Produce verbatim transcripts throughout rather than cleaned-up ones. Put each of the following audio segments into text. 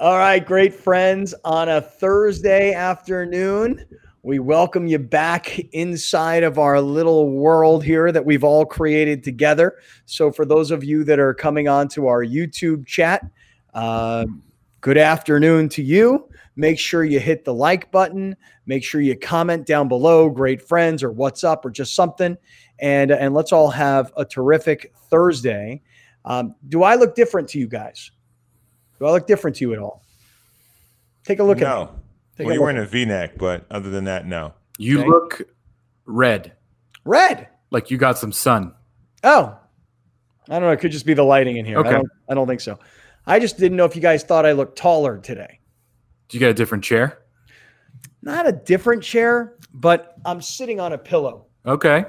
All right, great friends. On a Thursday afternoon, we welcome you back inside of our little world here that we've all created together. So for those of you that are coming on to our YouTube chat, uh, good afternoon to you. Make sure you hit the like button. Make sure you comment down below, great friends, or what's up, or just something. And, and let's all have a terrific Thursday. Um, do I look different to you guys? Do I look different to you at all? Take a look no. at me. No. Well, you're wearing a V-neck, but other than that, no. You Okay. look red. Red. Like you got some sun. Oh, I don't know. It could just be the lighting in here. Okay. I don't, I don't think so. I just didn't know if you guys thought I looked taller today. Did you get a different chair? Not a different chair, but I'm sitting on a pillow. Okay.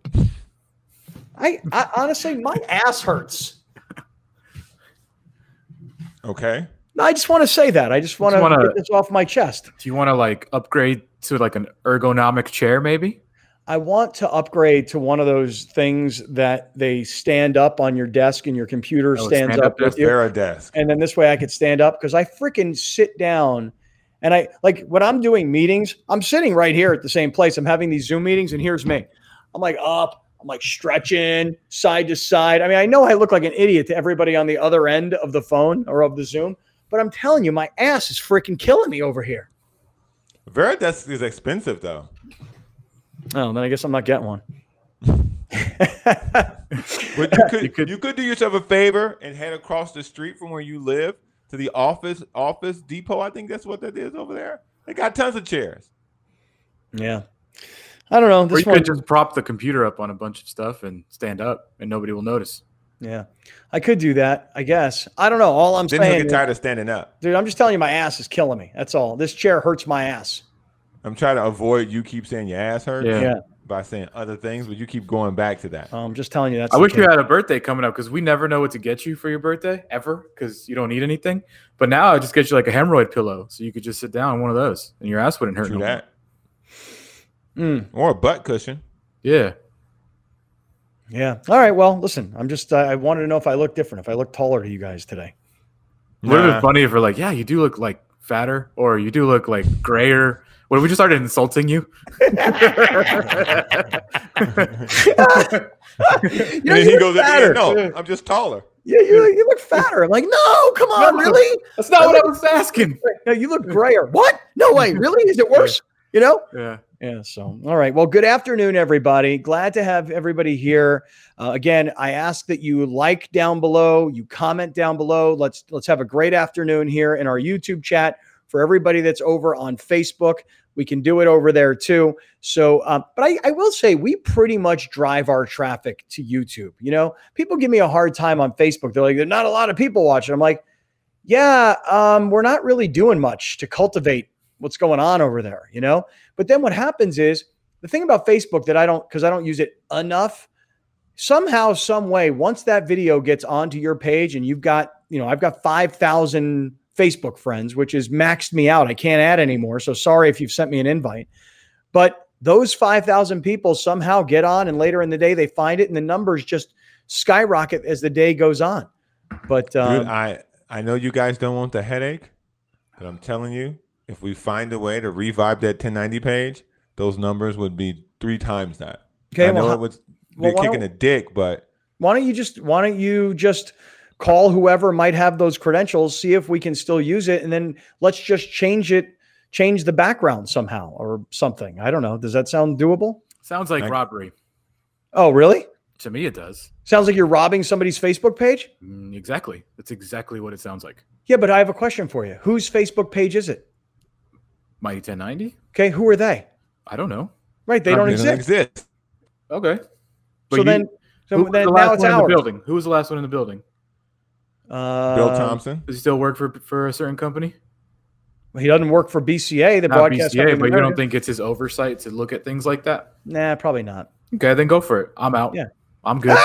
I, I honestly, my ass hurts. Okay. I just want to say that. I just want to wanna- get this off my chest. Do you want to like upgrade to like an ergonomic chair maybe? I want to upgrade to one of those things that they stand up on your desk and your computer Oh, stands stand-up up with desk? you. Veridesk. And then this way I could stand up because I freaking sit down and I like when I'm doing meetings, I'm sitting right here at the same place. I'm having these Zoom meetings and here's me. I'm like up, I'm like stretching side to side. I mean, I know I look like an idiot to everybody on the other end of the phone or of the Zoom, but I'm telling you, my ass is freaking killing me over here. Veridesk is expensive, though. Oh, then I guess I'm not getting one. But you could, You could- you could do yourself a favor and head across the street from where you live to the office office depot. I think that's what that is over there. They got tons of chairs. Yeah. I don't know. Or This you one, could just prop the computer up on a bunch of stuff and stand up and nobody will notice. yeah, I could do that, I guess. I don't know. All I'm Then he'll saying, get tired of standing up. dude, I'm just telling you, my ass is killing me. That's all. This chair hurts my ass. I'm trying to avoid you keep saying your ass hurts Yeah. Yeah. by saying other things, but you keep going back to that. I'm just telling you that's I the wish you case. had a birthday coming up because we never know what to get you for your birthday ever because you don't need anything. But now I just get you like a hemorrhoid pillow so you could just sit down on one of those and your ass wouldn't hurt. True no more. that. Mm, Or a butt cushion. Yeah. yeah. All right. Well, listen, I'm just, I I wanted to know if I look different, if I look taller to you guys today. Would have Nah. been funny if we're like, yeah, you do look like fatter or you do look like grayer. What if we just started insulting you? You know, And then you he look goes, fatter. no, I'm just taller. Yeah, you, you look fatter. I'm like, no, come on, No. really? That's not what I was asking. No, you look grayer. What? No way. Really? Is it worse? You know? Yeah. Yeah. So, all right. Well, good afternoon, everybody. Glad to have everybody here. Uh, again, I ask that you like down below, you comment down below. Let's let's have a great afternoon here in our YouTube chat. For everybody that's over on Facebook, we can do it over there too. So, um, but I, I will say we pretty much drive our traffic to YouTube. You know, people give me a hard time on Facebook. They're like, there's not a lot of people watching. I'm like, yeah, um, we're not really doing much to cultivate what's going on over there, you know? But then what happens is the thing about Facebook that I don't, because I don't use it enough, somehow, some way, once that video gets onto your page and you've got, you know, I've got five thousand Facebook friends, which is maxed me out. I can't add anymore. So sorry if you've sent me an invite. But those five thousand people somehow get on and later in the day they find it and the numbers just skyrocket as the day goes on. But um, Dude, I, I know you guys don't want the headache, but I'm telling you, if we find a way to revive that ten ninety page, those numbers would be three times that. Okay, I know well, it would well, be why kicking don't- a dick, but why don't you just why don't you just call whoever might have those credentials, see if we can still use it, and then let's just change it, change the background somehow or something. I don't know. Does that sound doable? Sounds like Thank- robbery. Oh, really? To me, it does. Sounds like you're robbing somebody's Facebook page? Mm, exactly. That's exactly what it sounds like. Yeah, but I have a question for you. Whose Facebook page is it? Mighty ten ninety? Okay, who are they? I don't know. Right, they Um, don't it exist. doesn't exist. Okay. So But you- then, so who was then the now last it's one in the ours. building? Who was the last one in the building? Uh, Bill Thompson. Does he still work for for a certain company? He doesn't work for B C A, the Not broadcast. B C A, company but in you don't America. think it's his oversight to look at things like that? Nah, probably not. Okay, then go for it. I'm out. Yeah. I'm good.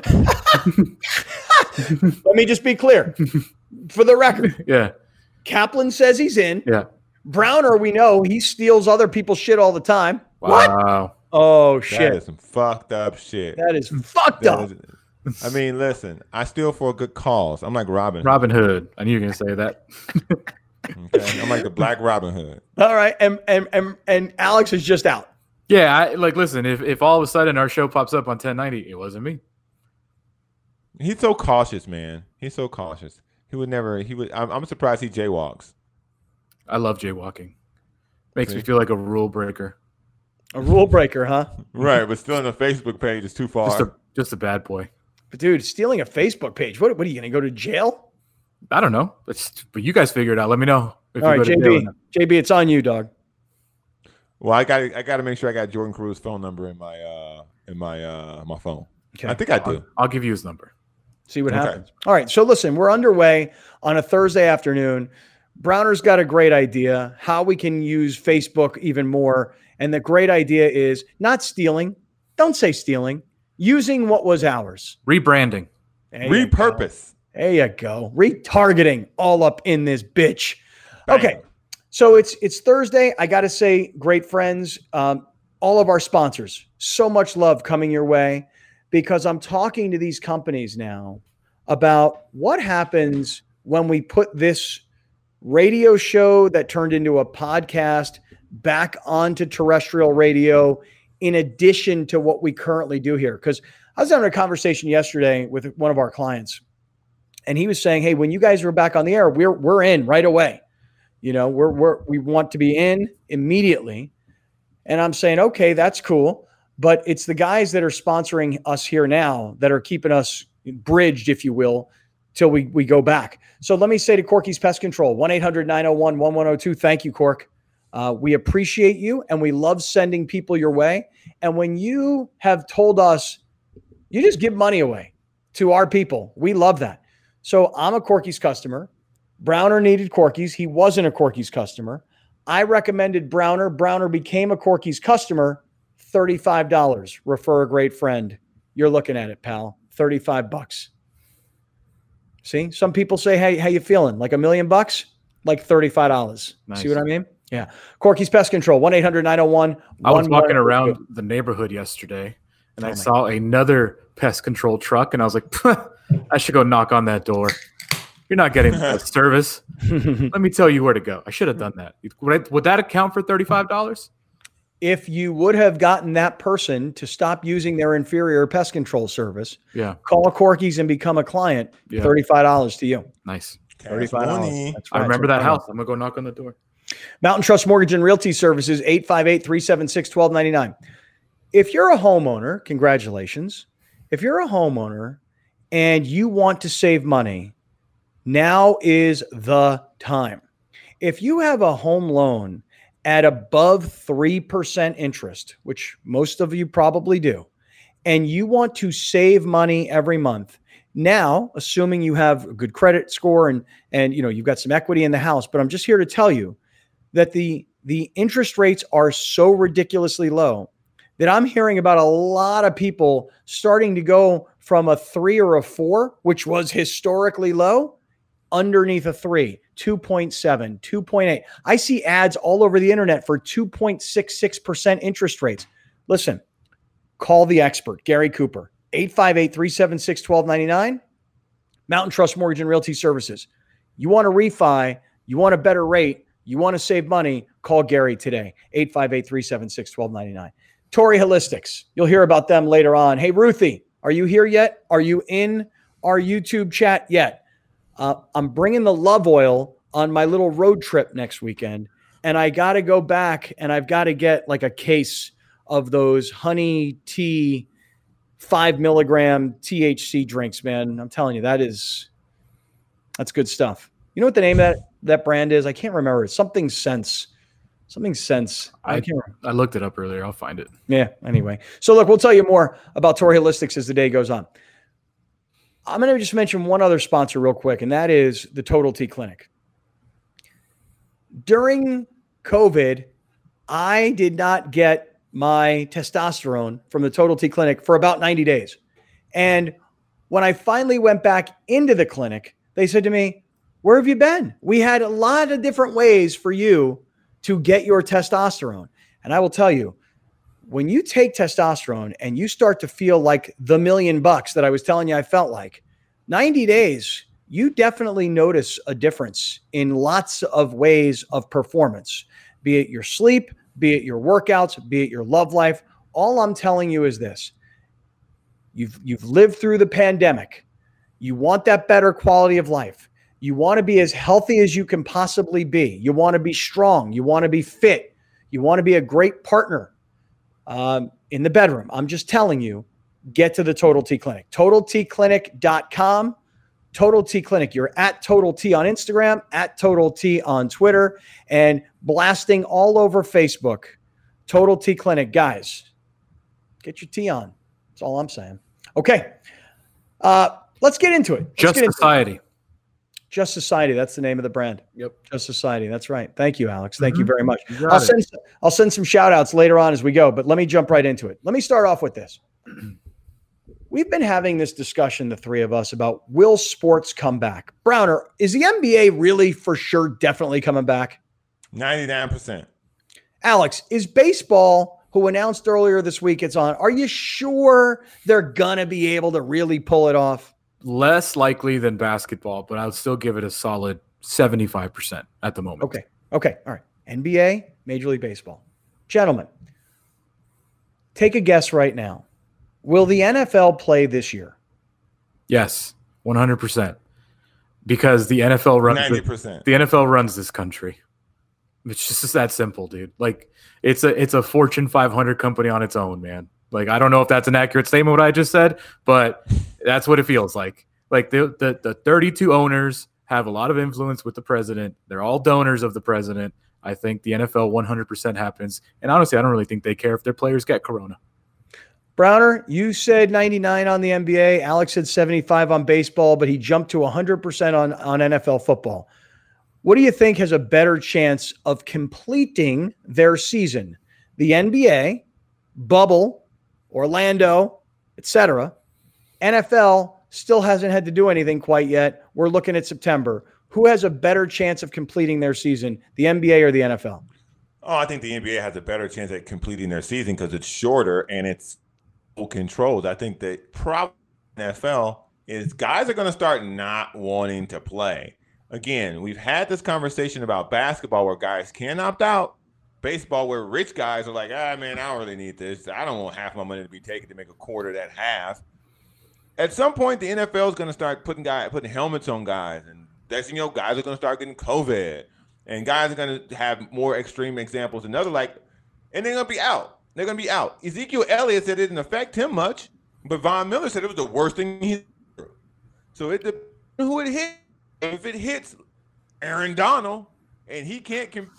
Let me just be clear. For the record, Yeah. Kaplan says he's in. Yeah. Browner, we know he steals other people's shit all the time. What? Wow. Oh That shit. is some fucked up shit. That is fucked That up. is- I mean, listen, I steal for a good cause. I'm like Robin. Robin Hood. I knew you were gonna say that. Okay, I'm like the Black Robin Hood. All right, and and and and Alex is just out. Yeah, I, like listen, if if all of a sudden our show pops up on ten ninety, it wasn't me. He's so cautious, man. He's so cautious. He would never. He would. I'm, I'm surprised he jaywalks. I love jaywalking. Makes See? me feel like a rule breaker. A rule breaker, huh? Right, but still on the Facebook page is too far. Just a just a bad boy. But dude, stealing a Facebook page. What? What are you gonna go to jail? I don't know. It's, but you guys figure it out. Let me know. If All you right, go to J jail or B. not. J B, it's on you, dog. Well, I got. I got to make sure I got Jordan Cruz's phone number in my uh in my uh my phone. Okay. I think I do. I'll, I'll give you his number. See what Okay. happens. All right. So listen, we're underway on a Thursday afternoon. Browner's got a great idea how we can use Facebook even more. And the great idea is not stealing. Don't say stealing. Using what was ours. Rebranding. There you go. Repurpose. There you go. Retargeting all up in this bitch. Bang. Okay. So it's it's Thursday. I got to say, great friends, um, all of our sponsors, so much love coming your way because I'm talking to these companies now about what happens when we put this radio show that turned into a podcast back onto terrestrial radio in addition to what we currently do here. Because I was having a conversation yesterday with one of our clients, and he was saying, hey, when you guys are back on the air, we're we're in right away. You know, we're we're we want to be in immediately. And I'm saying, okay, that's cool. But it's the guys that are sponsoring us here now that are keeping us bridged, if you will, till we, we go back. So let me say to Corky's Pest Control, one eight hundred nine oh one one one oh two. Thank you, Cork. Uh, we appreciate you, and we love sending people your way. And when you have told us, you just give money away to our people. We love that. So I'm a Corky's customer. Browner needed Corky's. He wasn't a Corky's customer. I recommended Browner. Browner became a Corky's customer. thirty-five dollars. Refer a great friend. You're looking at it, pal. thirty-five bucks. See, some people say, hey, how you feeling? Like a million bucks? Like thirty-five dollars. Nice. See what I mean? Yeah. Corky's Pest Control, one eight hundred nine oh one. I was walking around the neighborhood yesterday, and Oh I my saw another pest control truck, and I was like, I should go knock on that door. You're not getting a service. Let me tell you where to go. I should have done that. Would, I, would that account for thirty-five dollars? If you would have gotten that person to stop using their inferior pest control service, Yeah. call Corky's and become a client, Yeah. thirty-five dollars to you. Nice. thirty-five dollars. money. That's I right. remember So that fine. house. I'm going to go knock on the door. Mountain Trust Mortgage and Realty Services, eight five eight, three seven six, one two nine nine. If you're a homeowner, congratulations. If you're a homeowner and you want to save money, now is the time. If you have a home loan at above three percent interest, which most of you probably do, and you want to save money every month, now, assuming you have a good credit score and, and you know, you've got some equity in the house, but I'm just here to tell you that the, the interest rates are so ridiculously low that I'm hearing about a lot of people starting to go from a three or a four, which was historically low, underneath a three, two point seven, two point eight. I see ads all over the internet for two point six six percent interest rates. Listen, call the expert, Gary Cooper, eight five eight, three seven six, one two nine nine. Mountain Trust Mortgage and Realty Services. You want to refi, you want a better rate, you want to save money, call Gary today, eight five eight, three seven six, one two nine nine. Torrey Holistics. You'll hear about them later on. Hey, Ruthie, are you here yet? Are you in our YouTube chat yet? Uh, I'm bringing the love oil on my little road trip next weekend, and I got to go back and I've got to get like a case of those honey tea, five milligram T H C drinks, man. I'm telling you, that is, that's good stuff. You know what the name of that, that brand is? I can't remember. It's something sense, something sense. I, I can't remember. I looked it up earlier. I'll find it. Yeah. Anyway, so look, we'll tell you more about Torrey Holistics as the day goes on. I'm going to just mention one other sponsor real quick, and that is the Total T Clinic. During COVID, I did not get my testosterone from the Total T Clinic for about ninety days. And when I finally went back into the clinic, they said to me, where have you been? We had a lot of different ways for you to get your testosterone. And I will tell you, when you take testosterone and you start to feel like the million bucks that I was telling you I felt like, ninety days, you definitely notice a difference in lots of ways of performance, be it your sleep, be it your workouts, be it your love life. All I'm telling you is this. You've, you've lived through the pandemic. You want that better quality of life. You want to be as healthy as you can possibly be. You want to be strong. You want to be fit. You want to be a great partner um, in the bedroom. I'm just telling you, get to the Total T Clinic. total t clinic dot com. Total T Clinic. You're at Total T on Instagram, at Total T on Twitter, and blasting all over Facebook. Total T Clinic. Guys, get your tea on. That's all I'm saying. Okay. Uh, let's get into it. Let's Just get into Society. It. Just Society. That's the name of the brand. Yep. Just Society. That's right. Thank you, Alex. Thank Mm-hmm. you very much. You I'll got send, it. I'll send some shout outs later on as we go, but let me jump right into it. Let me start off with this. We've been having this discussion, the three of us, about will sports come back? Browner, is the N B A really for sure definitely coming back? ninety-nine percent. Alex, is baseball, who announced earlier this week it's on, are you sure they're going to be able to really pull it off? Less likely than basketball, but I would still give it a solid seventy-five percent at the moment. Okay. Okay. All right. N B A, Major League Baseball. Gentlemen, take a guess right now. Will the N F L play this year? Yes, one hundred percent. Because the N F L runs ninety percent. The, the N F L runs this country. It's just that simple, dude. Like it's a it's a Fortune five hundred company on its own, man. Like I don't know if that's an accurate statement what I just said, but that's what it feels like. Like the the, the thirty-two owners have a lot of influence with the president. They're all donors of the president. I think the N F L one hundred percent happens. And honestly, I don't really think they care if their players get corona. Browner, you said ninety-nine on the N B A. Alex said seventy-five on baseball, but he jumped to one hundred percent on, on N F L football. What do you think has a better chance of completing their season? The N B A, bubble, Orlando, et cetera. N F L still hasn't had to do anything quite yet. We're looking at September. Who has a better chance of completing their season, the N B A or the N F L? Oh, I think the N B A has a better chance at completing their season because it's shorter and it's controlled. I think that probably N F L is guys are going to start not wanting to play. Again, we've had this conversation about basketball where guys can opt out. Baseball where rich guys are like, ah, man, I don't really need this. I don't want half my money to be taken to make a quarter that half. At some point, the N F L is going to start putting guys putting helmets on guys, and that's, you know, guys are going to start getting COVID, and guys are going to have more extreme examples. Another like, and they're going to be out. They're going to be out. Ezekiel Elliott said it didn't affect him much, but Von Miller said it was the worst thing he did. So it depends on who it hit. If it hits Aaron Donald and he can't comp-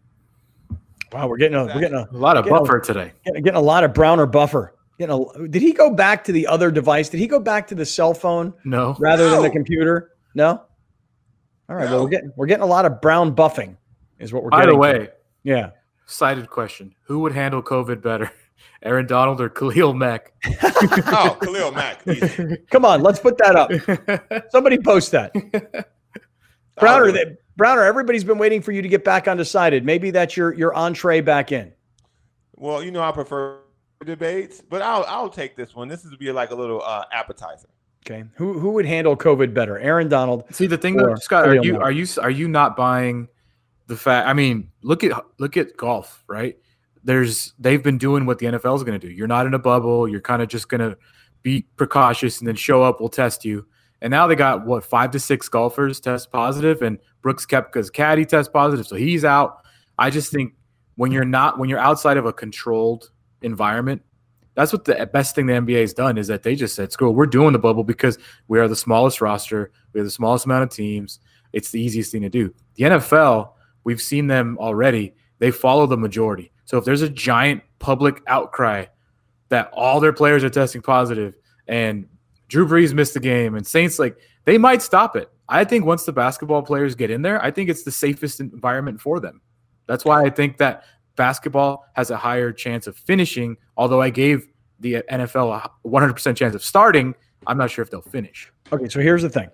Wow, we're getting a we're getting a, A lot of getting buffer a, today. Getting, getting a lot of Browner buffer. Getting a, did he go back to the other device? Did he go back to the cell phone No. rather than the No. computer? No. All right. No. Well, we're getting we're getting a lot of brown buffing, is what we're By getting. the way, Yeah. cited question. Who would handle COVID better? Aaron Donald or Khalil Mack? oh, Khalil Mack. Easy. Come on, let's put that up. Somebody post that. Browner, Oh, that, Browner, everybody's been waiting for you to get back undecided. Maybe that's your your entree back in. Well, you know, I prefer debates, but I'll I'll take this one. This is be like a little uh, appetizer. Okay. Who who would handle COVID better? Aaron Donald. See the thing Or though, Scott, are Khalil you Mack. are you are you not buying the fact? I mean, look at look at golf, right? There's they've been doing what the N F L is going to do. You're not in a bubble. You're kind of just going to be precautious and then show up. We'll test you. And now they got what five to six golfers test positive, and Brooks Koepka's caddy test positive, so he's out. I just think when you're not when you're outside of a controlled environment, that's what the best thing the N B A has done is that they just said, "Screw it, we're doing the bubble because we are the smallest roster, we have the smallest amount of teams. It's the easiest thing to do." The N F L, we've seen them already. They follow the majority. So if there's a giant public outcry that all their players are testing positive and Drew Brees missed the game and Saints, like they might stop it. I think once the basketball players get in there, I think it's the safest environment for them. That's why I think that basketball has a higher chance of finishing, although I gave the N F L a one hundred percent chance of starting. I'm not sure if they'll finish. Okay, so here's the thing.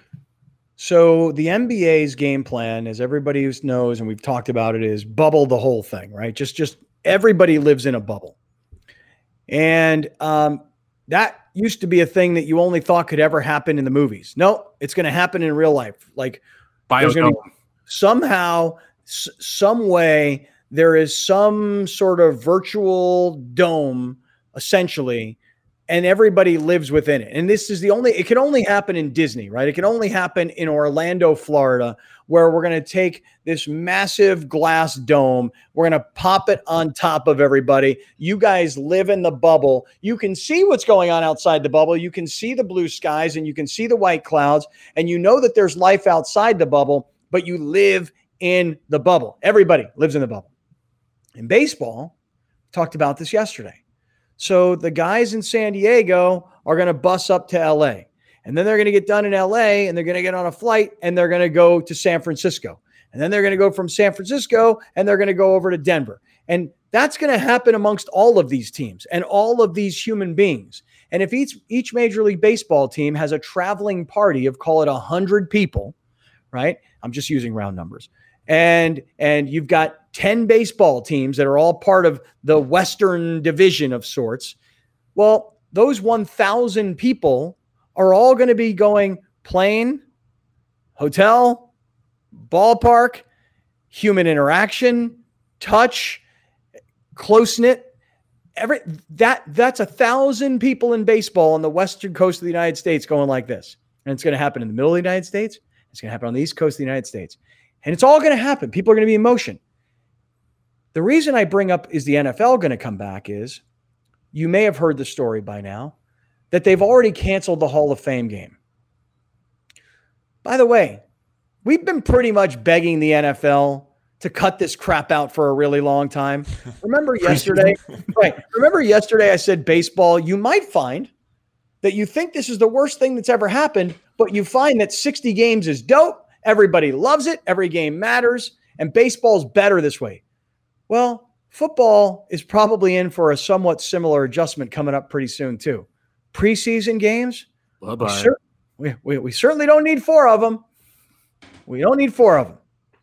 So the N B A's game plan, as everybody knows, and we've talked about it, is bubble the whole thing, right? Just, just everybody lives in a bubble. And um, that used to be a thing that you only thought could ever happen in the movies. No, it's going to happen in real life. Like there's going to be somehow, s- some way, there is some sort of virtual dome, essentially, and everybody lives within it. And this is the only, it can only happen in Disney, right? It can only happen in Orlando, Florida, where we're going to take this massive glass dome. We're going to pop it on top of everybody. You guys live in the bubble. You can see what's going on outside the bubble. You can see the blue skies and you can see the white clouds, and you know that there's life outside the bubble, but you live in the bubble. Everybody lives in the bubble. In baseball, talked about this yesterday. So the guys in San Diego are going to bus up to L A, and then they're going to get done in L A, and they're going to get on a flight, and they're going to go to San Francisco. And then they're going to go from San Francisco, and they're going to go over to Denver. And that's going to happen amongst all of these teams and all of these human beings. And if each, each Major League Baseball team has a traveling party of, call it one hundred people, right? I'm just using round numbers. And and you've got ten baseball teams that are all part of the Western division of sorts. Well, those one thousand people are all going to be going plane, hotel, ballpark, human interaction, touch, close-knit. Every that that's a thousand people in baseball on the western coast of the United States going like this. And it's going to happen in the middle of the United States. It's going to happen on the east coast of the United States. And it's all going to happen. People are going to be in motion. The reason I bring up is the N F L going to come back is, you may have heard the story by now, that they've already canceled the Hall of Fame game. By the way, we've been pretty much begging the N F L to cut this crap out for a really long time. Remember yesterday? Right. Remember yesterday I said baseball, you might find that you think this is the worst thing that's ever happened, but you find that sixty games is dope. Everybody loves it. Every game matters. And baseball's better this way. Well, football is probably in for a somewhat similar adjustment coming up pretty soon too. Preseason games, we, cer- we, we, we certainly don't need four of them. We don't need four of them.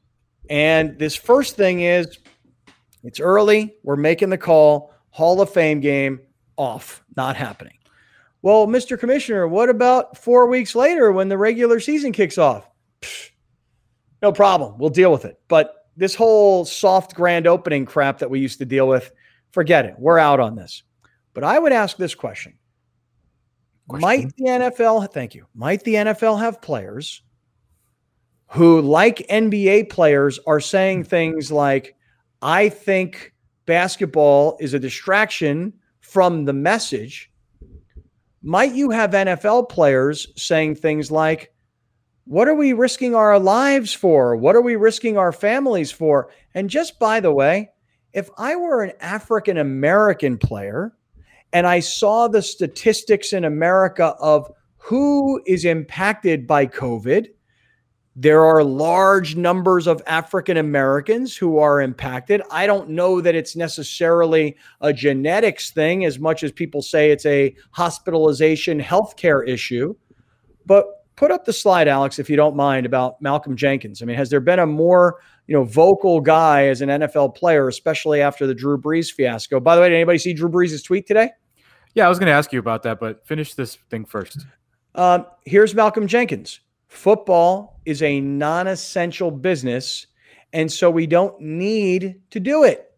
And this first thing is, it's early. We're making the call. Hall of Fame game off, not happening. Well, Mister Commissioner, what about four weeks later when the regular season kicks off? Pfft, no problem. We'll deal with it. But this whole soft grand opening crap that we used to deal with, forget it. We're out on this. But I would ask this question. question. Might the N F L, thank you, might the N F L have players who, like N B A players, are saying things like, I think basketball is a distraction from the message? Might you have N F L players saying things like, what are we risking our lives for? What are we risking our families for? And just by the way, if I were an African-American player and I saw the statistics in America of who is impacted by COVID, there are large numbers of African-Americans who are impacted. I don't know that it's necessarily a genetics thing as much as people say it's a hospitalization healthcare issue. But put up the slide, Alex, if you don't mind, about Malcolm Jenkins. I mean, has there been a more, you know, vocal guy as an N F L player, especially after the Drew Brees fiasco? By the way, did anybody see Drew Brees' tweet today? Yeah, I was going to ask you about that, but finish this thing first. Um, here's Malcolm Jenkins. Football is a non-essential business, and so we don't need to do it.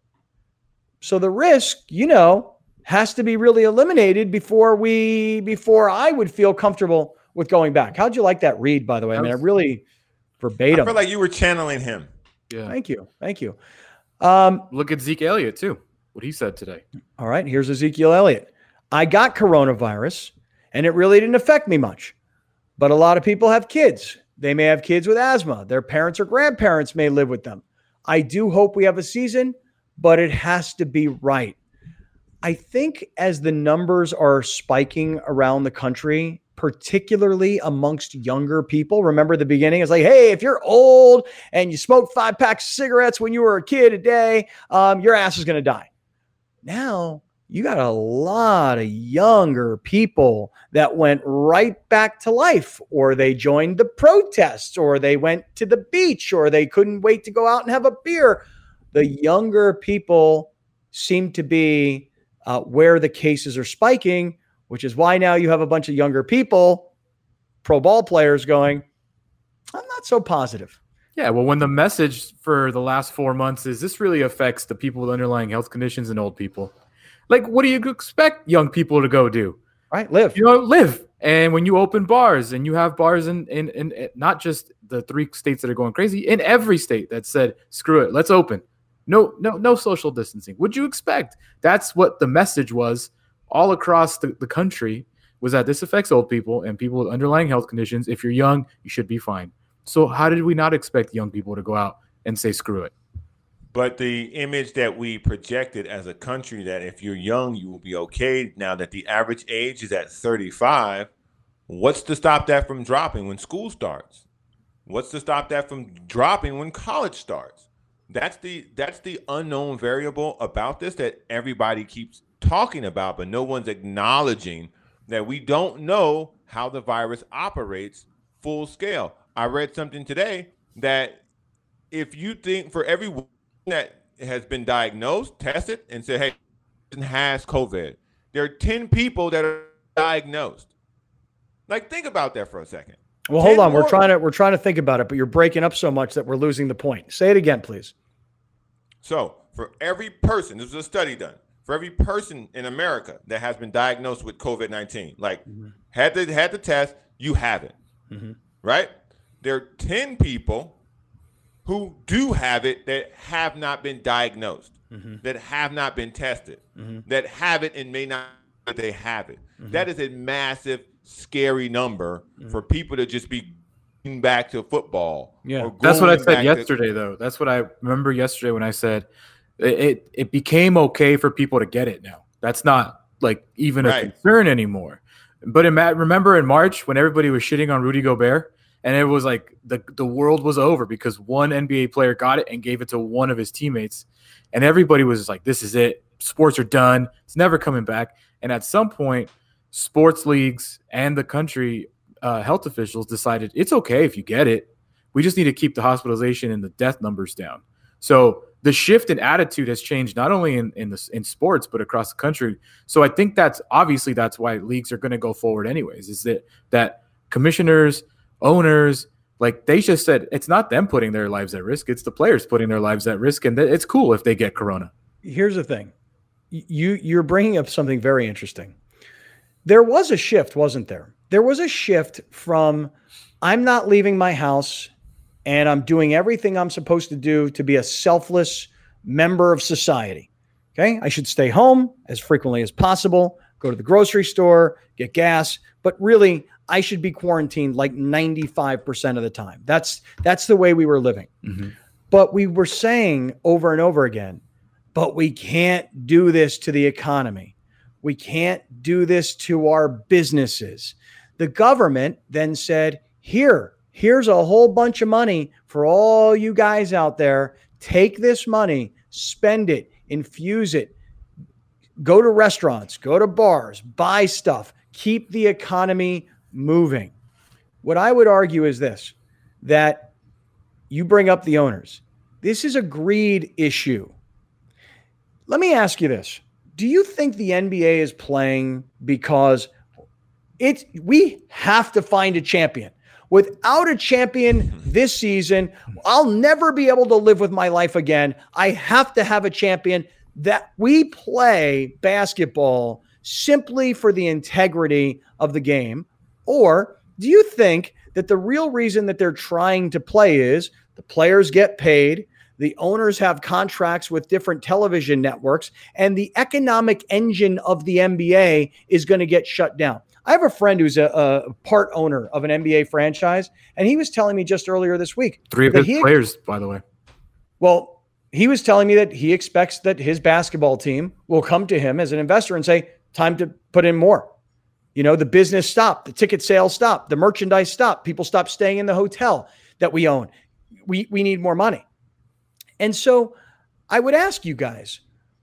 So the risk, you know, has to be really eliminated before we, before I would feel comfortable with going back. How'd you like that read, by the way? I mean, I really verbatim. I feel like you were channeling him. Yeah. Thank you. Thank you. Um, Look at Zeke Elliott, too, what he said today. All right, here's Ezekiel Elliott. I got coronavirus, and it really didn't affect me much. But a lot of people have kids. They may have kids with asthma. Their parents or grandparents may live with them. I do hope we have a season, but it has to be right. I think as the numbers are spiking around the country, particularly amongst younger people. Remember the beginning? It's like, hey, if you're old and you smoked five packs of cigarettes when you were a kid a day, um, your ass is going to die. Now you got a lot of younger people that went right back to life, or they joined the protests, or they went to the beach, or they couldn't wait to go out and have a beer. The younger people seem to be uh, where the cases are spiking, which is why now you have a bunch of younger people, pro ball players going, I'm not so positive. Yeah, well, when the message for the last four months is this really affects the people with underlying health conditions and old people. Like, what do you expect young people to go do? Right, live. You know, live. And when you open bars, and you have bars in, in, in, in not just the three states that are going crazy, in every state that said, screw it, let's open. No, no, no social distancing. What'd you expect? That's what the message was all across the, the country, was that this affects old people and people with underlying health conditions. If you're young, you should be fine. So how did we not expect young people to go out and say, screw it? But the image that we projected as a country, that if you're young, you will be okay. Now that the average age is at thirty-five, what's to stop that from dropping when school starts? What's to stop that from dropping when college starts? That's the that's the unknown variable about this that everybody keeps talking about, but no one's acknowledging that we don't know how the virus operates full scale. I read something today that if you think for everyone that has been diagnosed, tested, and said, hey, has COVID, there are ten people that are diagnosed. Like, think about that for a second. Well, hold on. We're trying to we're trying to think about it, but you're breaking up so much that we're losing the point. Say it again, please. So for every person, this was a study done, for every person in America that has been diagnosed with COVID nineteen, like mm-hmm. had the had the test, you have it, mm-hmm. right? There are ten people who do have it that have not been diagnosed, mm-hmm. that have not been tested, mm-hmm. that have it and may not they have it. Mm-hmm. That is a massive, scary number mm-hmm. for people to just be going back to football. Yeah, that's what I said yesterday, to- though. That's what I remember yesterday when I said it, it, it became okay for people to get it now. That's not like even right. a concern anymore. But in, remember in March when everybody was shitting on Rudy Gobert? And it was like the, the world was over because one N B A player got it and gave it to one of his teammates. And everybody was like, this is it. Sports are done. It's never coming back. And at some point, sports leagues and the country uh, health officials decided it's okay if you get it. We just need to keep the hospitalization and the death numbers down. So the shift in attitude has changed not only in, in, the, in sports, but across the country. So I think that's obviously that's why leagues are going to go forward anyways, is that that commissioners – owners, like they just said, it's not them putting their lives at risk. It's the players putting their lives at risk. And th- it's cool if they get corona. Here's the thing. You, you're bringing up something very interesting. There was a shift, wasn't there? There was a shift from I'm not leaving my house and I'm doing everything I'm supposed to do to be a selfless member of society. Okay. I should stay home as frequently as possible, go to the grocery store, get gas, but really I should be quarantined like ninety-five percent of the time. That's that's the way we were living. Mm-hmm. But we were saying over and over again, but we can't do this to the economy. We can't do this to our businesses. The government then said, here, here's a whole bunch of money for all you guys out there. Take this money, spend it, infuse it, go to restaurants, go to bars, buy stuff, keep the economy moving. What I would argue is this, that you bring up the owners. This is a greed issue. Let me ask you this. Do you think the N B A is playing because it's we have to find a champion? Without a champion this season, I'll never be able to live with my life again. I have to have a champion. That we play basketball simply for the integrity of the game? Or do you think that the real reason that they're trying to play is the players get paid, the owners have contracts with different television networks, and the economic engine of the N B A is going to get shut down? I have a friend who's a, a part owner of an N B A franchise, and he was telling me just earlier this week. Three of his he, players, by the way. Well, he was telling me that he expects that his basketball team will come to him as an investor and say, time to put in more. You know, the business stopped, the ticket sales stopped, the merchandise stopped, people stopped staying in the hotel that we own. We we need more money. And so I would ask you guys,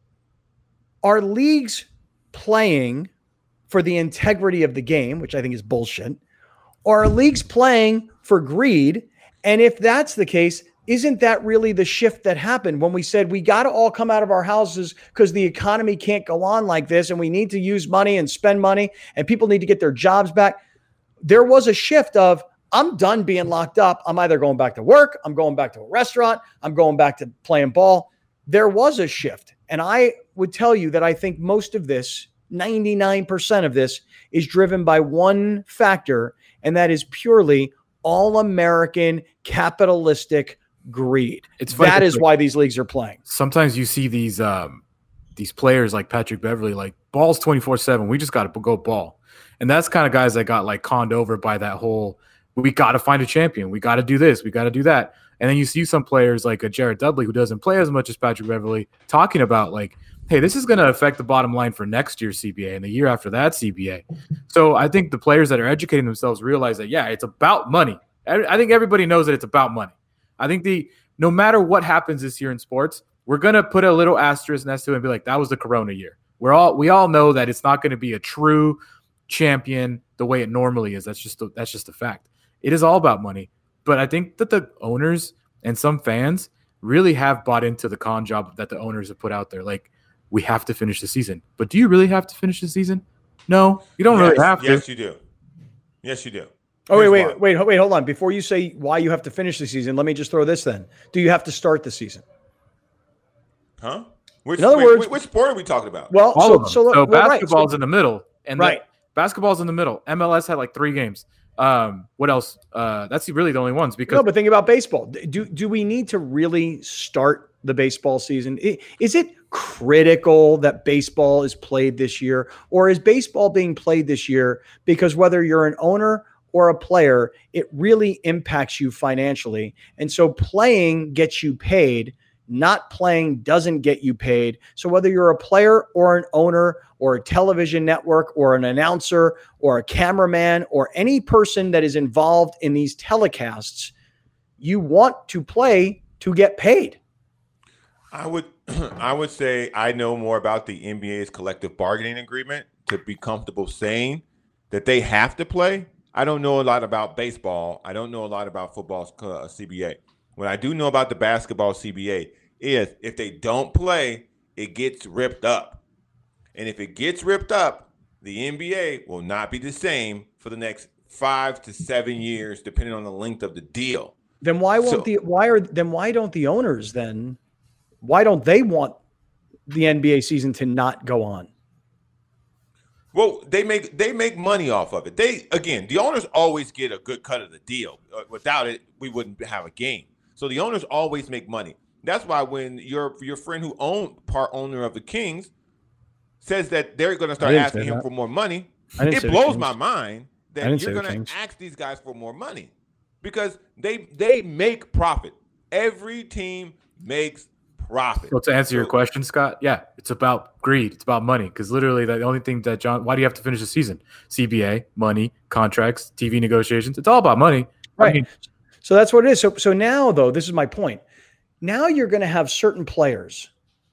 are leagues playing for the integrity of the game, which I think is bullshit, or are leagues playing for greed? And if that's the case, isn't that really the shift that happened when we said we got to all come out of our houses because the economy can't go on like this and we need to use money and spend money and people need to get their jobs back? There was a shift of, I'm done being locked up. I'm either going back to work, I'm going back to a restaurant, I'm going back to playing ball. There was a shift. And I would tell you that I think most of this, ninety-nine percent of this, is driven by one factor, and that is purely all-American capitalistic greed. It's that is why these leagues are playing. Sometimes you see these um, these players like Patrick Beverley, like ball's twenty-four seven. We just got to go ball. And that's kind of guys that got like conned over by that whole, we got to find a champion. We got to do this. We got to do that. And then you see some players like a Jared Dudley, who doesn't play as much as Patrick Beverley, talking about like, hey, this is going to affect the bottom line for next year's C B A and the year after that C B A. So I think the players that are educating themselves realize that, yeah, it's about money. I think everybody knows that it's about money. I think the no matter what happens this year in sports, we're going to put a little asterisk next to it and be like, that was the Corona year. We're all we all know that it's not going to be a true champion the way it normally is. That's just a, that's just a fact. It is all about money. But I think that the owners and some fans really have bought into the con job that the owners have put out there. Like, we have to finish the season. But do you really have to finish the season? No, you don't yes, really have to. Yes, you do. Yes, you do. Oh, wait, wait, wait, wait, hold on. Before you say why you have to finish the season, let me just throw this then. Do you have to start the season? Huh? Which, in other wait, words, which sport are we talking about? Well, all so, of them. so, so well, basketball's right. so, in the middle. And right. The, basketball's in the middle. M L S had like three games. Um, what else? Uh, that's really the only ones. Because no, but think about baseball. Do do we need to really start the baseball season? Is it critical that baseball is played this year, or is baseball being played this year because whether you're an owner or a player, it really impacts you financially, and so playing gets you paid? Not playing doesn't get you paid. So whether you're a player or an owner or a television network or an announcer or a cameraman or any person that is involved in these telecasts, you want to play to get paid. I would I would say I know more about the N B A's collective bargaining agreement to be comfortable saying that they have to play. I don't know a lot about baseball. I don't know a lot about football's uh, C B A. What I do know about the basketball C B A is if they don't play, it gets ripped up. And if it gets ripped up, the N B A will not be the same for the next five to seven years, depending on the length of the deal. Then why won't so, the why are then why don't the owners then why don't they want the N B A season to not go on? Well, they make they make money off of it. They again, the owners always get a good cut of the deal. Without it, we wouldn't have a game. So the owners always make money. That's why when your your friend who owned part owner of the Kings says that they're going to start asking him that. for more money, it blows my mind that you're going to ask these guys for more money because they they make profit. Every team makes profit. Well, to answer so, your question, Scott, yeah, it's about greed. It's about money because literally the only thing that John, why do you have to finish the season? C B A, money, contracts, T V negotiations. It's all about money. Right. I mean, so that's what it is. So so now though, this is my point. Now you're going to have certain players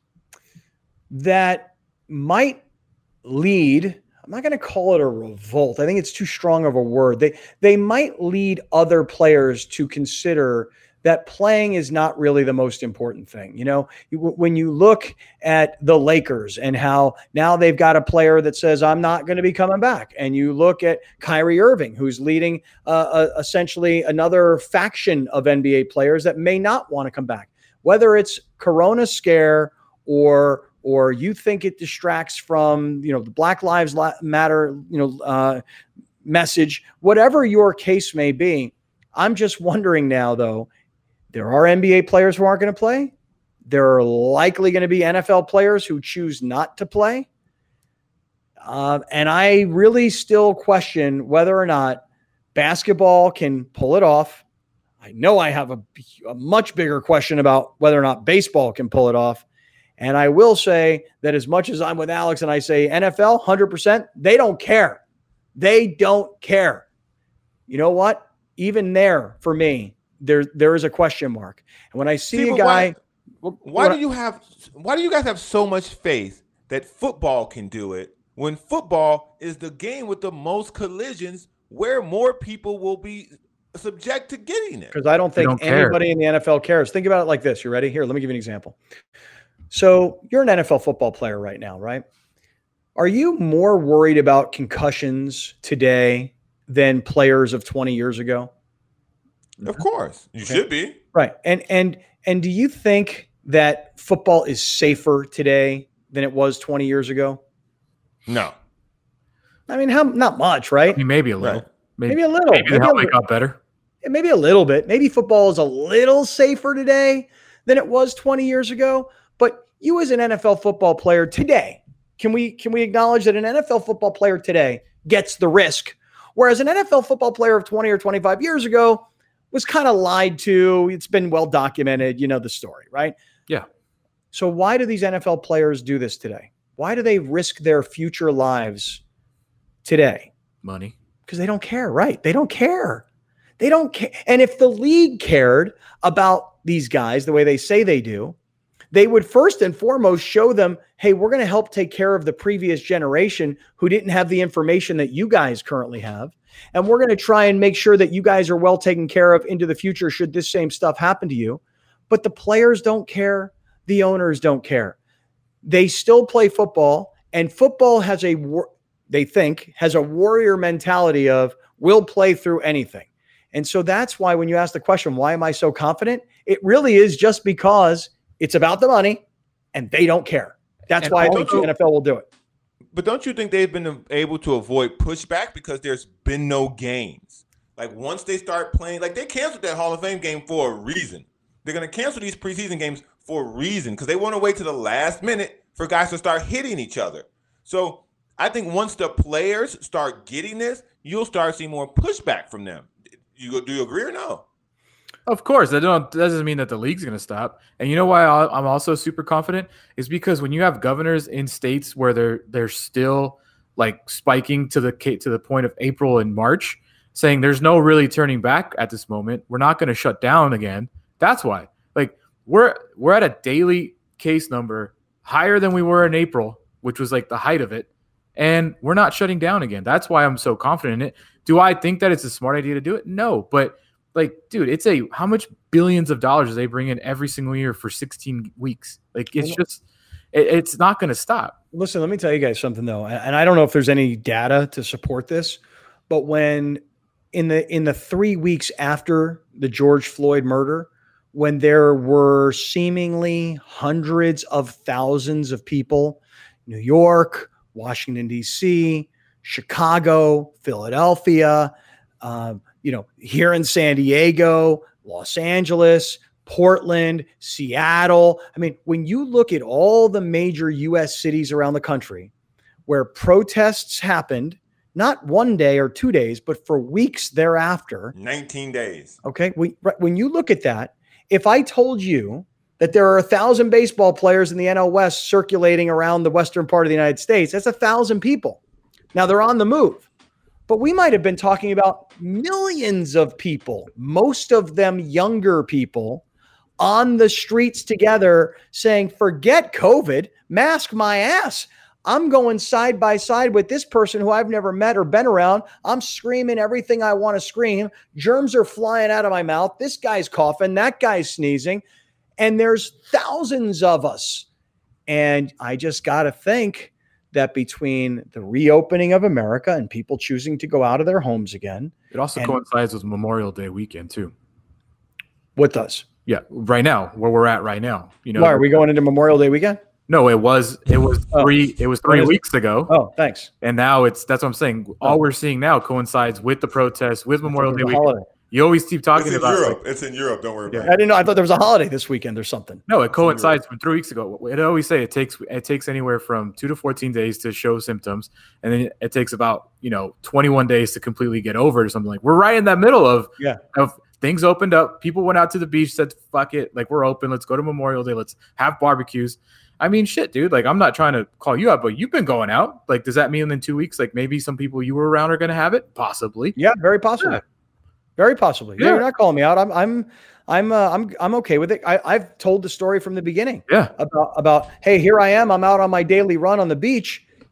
that might lead, I'm not going to call it a revolt. I think it's too strong of a word. They they might lead other players to consider that playing is not really the most important thing. You know, when you look at the Lakers and how now they've got a player that says, I'm not going to be coming back. And you look at Kyrie Irving, who's leading uh, uh, essentially another faction of N B A players that may not want to come back, whether it's Corona scare or or you think it distracts from, you know, the Black Lives Matter, you know, uh, message, whatever your case may be. I'm just wondering now, though, there are N B A players who aren't going to play. There are likely going to be N F L players who choose not to play. Uh, and I really still question whether or not basketball can pull it off. I know I have a, a much bigger question about whether or not baseball can pull it off. And I will say that as much as I'm with Alex and I say N F L, one hundred percent, they don't care. They don't care. You know what? Even there, for me, there there is a question mark. And when I see, see a guy, why, why do you have? Why do you guys have so much faith that football can do it when football is the game with the most collisions, where more people will be subject to getting it. Because I don't think don't anybody care. in the N F L cares. Think about it like this. You ready? Here, let me give you an example. So you're an N F L football player right now, right? Are you more worried about concussions today than players of twenty years ago? Of course. You Okay. should be. Right. And and and do you think that football is safer today than it was twenty years ago? No. I mean, how not much, I right? mean, maybe a little. Right. Maybe a little. Maybe the Maybe a, helmet li- got better. maybe a little bit. Maybe football is a little safer today than it was twenty years ago. But you as an N F L football player today, can we can we acknowledge that an N F L football player today gets the risk, whereas an N F L football player of twenty or twenty-five years ago was kind of lied to. It's been well documented. You know the story, right? Yeah. So why do these N F L players do this today? Why do they risk their future lives today? Money. Because they don't care, right? They don't care. They don't care. And if the league cared about these guys the way they say they do, they would first and foremost show them, hey, we're going to help take care of the previous generation who didn't have the information that you guys currently have. And we're going to try and make sure that you guys are well taken care of into the future should this same stuff happen to you. But the players don't care. The owners don't care. They still play football, and football has a, they think, has a warrior mentality of we'll play through anything. And so that's why when you ask the question, why am I so confident? It really is just because it's about the money and they don't care. That's And why I also- think the N F L will do it. But don't you think they've been able to avoid pushback because there's been no games? Like once they start playing, like they canceled that Hall of Fame game for a reason. They're going to cancel these preseason games for a reason because they want to wait to the last minute for guys to start hitting each other. So I think once the players start getting this, you'll start seeing more pushback from them. You do you agree or no? Of course, that don't that doesn't mean that the league's going to stop. And you know why I- I'm also super confident is because when you have governors in states where they're they're still like spiking to the ca- to the point of April and March, saying there's no really turning back at this moment. We're not going to shut down again. That's why. Like we're we're at a daily case number higher than we were in April, which was like the height of it, and we're not shutting down again. That's why I'm so confident in it. Do I think that it's a smart idea to do it? No, but like, dude, it's a how much billions of dollars they bring in every single year for sixteen weeks? Like, it's just, it, it's not going to stop. Listen, let me tell you guys something though, and I don't know if there's any data to support this, but when in the in the three weeks after the George Floyd murder, when there were seemingly hundreds of thousands of people, New York, Washington, D C, Chicago, Philadelphia, um, you know, here in San Diego, Los Angeles, Portland, Seattle. I mean, when you look at all the major U S cities around the country where protests happened, not one day or two days, but for weeks thereafter. nineteen days. Okay. We, when you look at that, if I told you that there are a thousand baseball players in the N L West circulating around the western part of the United States, that's a thousand people. Now they're on the move. But we might have been talking about millions of people, most of them younger people, on the streets together saying, forget COVID, mask my ass. I'm going side by side with this person who I've never met or been around. I'm screaming everything I want to scream. Germs are flying out of my mouth. This guy's coughing. That guy's sneezing. And there's thousands of us. And I just got to think that between the reopening of America and people choosing to go out of their homes again. It also And- coincides with Memorial Day weekend too. What does? Yeah, right now, where we're at right now. You know, Why are we going into Memorial Day weekend? No, it was it was Oh. three it was three When is it? weeks ago, Oh, thanks. and now it's that's what I'm saying. All Oh. we're seeing now coincides with the protests, with Memorial Day It's a weekend. holiday. You always keep talking It's in about Europe. like, It's in Europe. Don't worry Yeah. about I it. didn't know. I thought there was a holiday this weekend or something. no, it coincides from three weeks ago. It always say it takes it takes anywhere from two to fourteen days to show symptoms, and then it takes about you know twenty-one days to completely get over it or something. Like we're right in that middle of Yeah. of things opened up. People went out to the beach, said fuck it, like we're open. Let's go to Memorial Day. Let's have barbecues. I mean, shit, dude. Like, I'm not trying to call you out, but you've been going out. Like, does that mean in two weeks, like maybe some people you were around are going to have it? Possibly. Yeah, very possibly. Yeah. Very possibly. Yeah. Yeah. You're not calling me out. I'm, I'm, I'm, uh, I'm, I'm okay with it. I, I've told the story from the beginning Yeah. about, about, hey, here I am. I'm out on my daily run on the beach,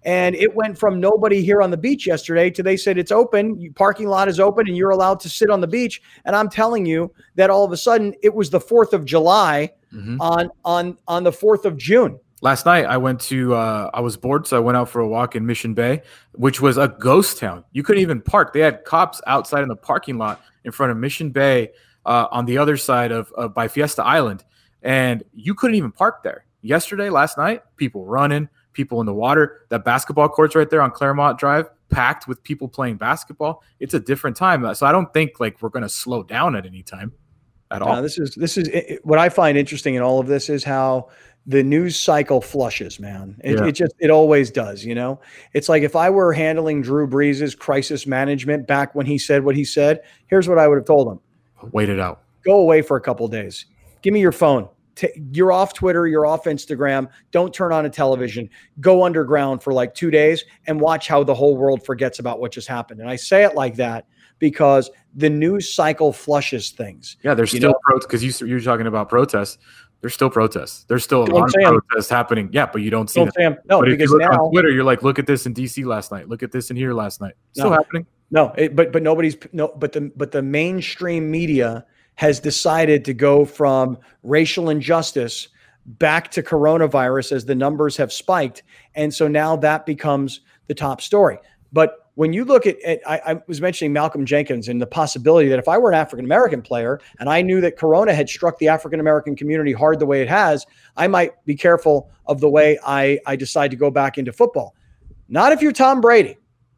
And it went from nobody here on the beach yesterday to they said it's open, you, parking lot is open, and you're allowed to sit on the beach. And I'm telling you that all of a sudden it was the fourth of July mm-hmm. on on on the fourth of June. Last night I went to uh, I was bored, so I went out for a walk in Mission Bay, which was a ghost town. You couldn't even park. They had cops outside in the parking lot in front of Mission Bay uh, on the other side of uh, by Fiesta Island, and you couldn't even park there. Yesterday, last night, people running. People in the water. That basketball court's right there on Claremont Drive, packed with people playing basketball. It's a different time. So I don't think like we're going to slow down at any time at all. Uh, this is this is it, what I find interesting in all of this is how the news cycle flushes, man. It, yeah. it just it always does. You know, it's like if I were handling Drew Brees' crisis management back when he said what he said, here's what I would have told him: wait it out. Go away for a couple days. Give me your phone. You're off Twitter, you're off Instagram. Don't turn on a television. Go underground for like two days and watch how the whole world forgets about what just happened. And I say it like that because the news cycle flushes things. Yeah, there's still protests because you, you're talking about protests. There's still protests. There's still a lot of protests happening. Yeah, but you don't see don't them. No, but because if you look now on Twitter, you're like, look at this in D C last night. Look at this in here last night. Still no, happening. No, it, but but nobody's no. But the but the mainstream media has decided to go from racial injustice back to coronavirus as the numbers have spiked. And so now that becomes the top story. But when you look at, at I, I was mentioning Malcolm Jenkins and the possibility that if I were an African-American player and I knew that Corona had struck the African-American community hard the way it has, I might be careful of the way I, I decide to go back into football. Not if you're Tom Brady.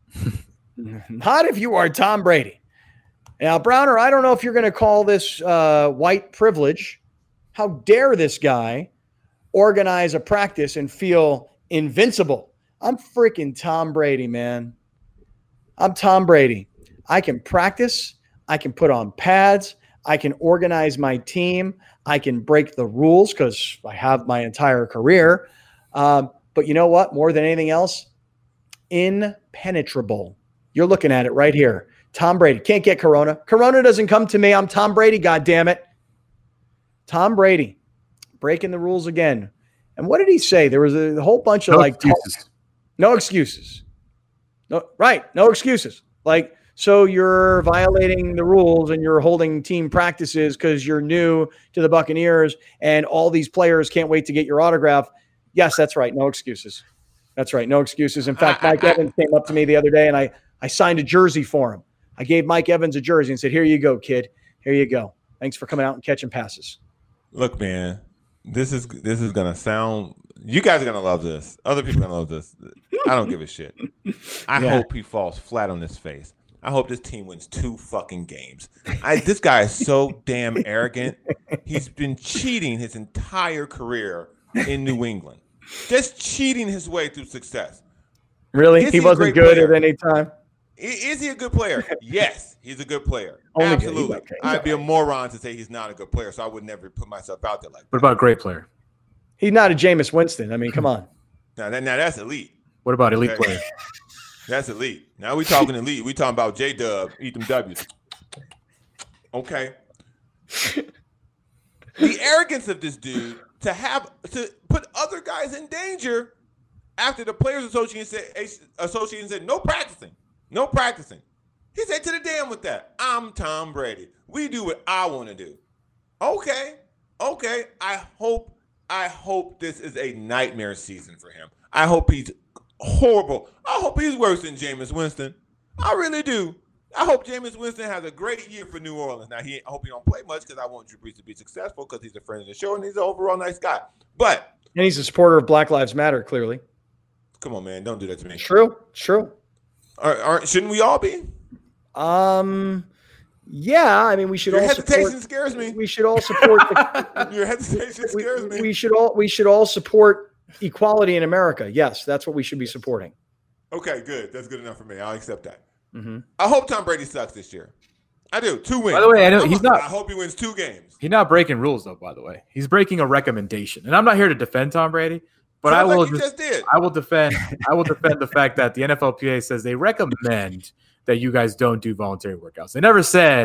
Not if you are Tom Brady. Now, Browner, I don't know if you're going to call this uh, white privilege. How dare this guy organize a practice and feel invincible? I'm freaking Tom Brady, man. I'm Tom Brady. I can practice. I can put on pads. I can organize my team. I can break the rules because I have my entire career. Um, but you know what? More than anything else, impenetrable. You're looking at it right here. Tom Brady can't get Corona. Corona doesn't come to me. I'm Tom Brady, goddammit. Tom Brady breaking the rules again. And what did he say? There was a whole bunch of no like excuses. Talk, no excuses. No, right. No excuses. Like, so you're violating the rules and you're holding team practices because you're new to the Buccaneers and all these players can't wait to get your autograph. Yes, that's right. No excuses. That's right. No excuses. In fact, Mike Evans came up to me the other day and I, I signed a jersey for him. I gave Mike Evans a jersey and said, here you go, kid. Here you go. Thanks for coming out and catching passes. Look, man, this is this is going to sound – you guys are going to love this. Other people are going to love this. I don't give a shit. I yeah. hope he falls flat on his face. I hope this team wins two fucking games. I, this guy is so damn arrogant. He's been cheating his entire career in New England. Just cheating his way through success. Really? Is he, he wasn't good player? at any time? Is he a good player? Yes, he's a good player. Only Absolutely. Good. Okay. I'd be a moron to say he's not a good player, so I would never put myself out there like that. What about great player? He's not a Jameis Winston. I mean, come on. Now, that, now that's elite. What about elite okay. player? That's elite. Now we talking elite. We talking about J-Dub, eat them W's. Okay. The arrogance of this dude to have to put other guys in danger after the Players Association said, Association said no practicing. No practicing. He said to the damn with that. I'm Tom Brady. We do what I want to do. Okay. Okay. I hope, I hope this is a nightmare season for him. I hope he's horrible. I hope he's worse than Jameis Winston. I really do. I hope Jameis Winston has a great year for New Orleans. Now, he I hope he don't play much because I want Drew Brees to be successful because he's a friend of the show and he's an overall nice guy. But and he's a supporter of Black Lives Matter, clearly. Come on, man. Don't do that to me. True. True. Aren't, aren't shouldn't we all be? Um, yeah. I mean, we should Your all hesitation support, scares me. We should all support. The, Your hesitation scares we, me. We should all we should all support equality in America. Yes, that's what we should be supporting. Okay, good. That's good enough for me. I'll accept that. Mm-hmm. I hope Tom Brady sucks this year. I do. Two wins. By the way, I know he's not. I hope he wins two games. He's not breaking rules, though. By the way, he's breaking a recommendation, and I'm not here to defend Tom Brady. But Sounds I will like you just did. I will defend I will defend the fact that the N F L P A says they recommend that you guys don't do voluntary workouts. They never said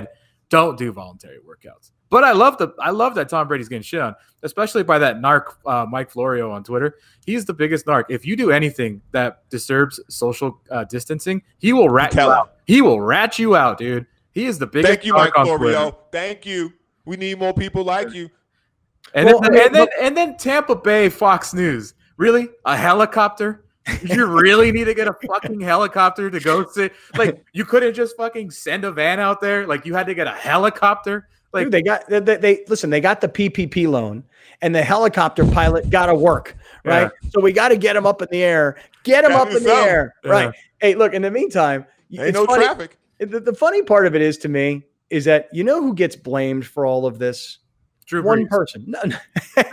Don't do voluntary workouts. But I love the I love that Tom Brady's getting shit on, especially by that narc uh, Mike Florio on Twitter. He's the biggest narc. If you do anything that disturbs social uh, distancing, he will rat you out. He will rat you out, dude. He is the biggest. Thank you, Mike Florio. Thank you. We need more people like you. And well, then, and then and then Tampa Bay Fox News. Really, a helicopter? You really need to get a fucking helicopter to go sit? Like, you couldn't just fucking send a van out there? Like, you had to get a helicopter? Like, dude, they got they, they listen. They got the P P P loan, and the helicopter pilot got to work, right? Yeah. So we got to get him up in the air. Get him up in the air, yeah. right? Hey, look. In the meantime, ain't no funny. traffic. The, the funny part of it is, to me, is that you know who gets blamed for all of this? Drew One Brees. person, no, no.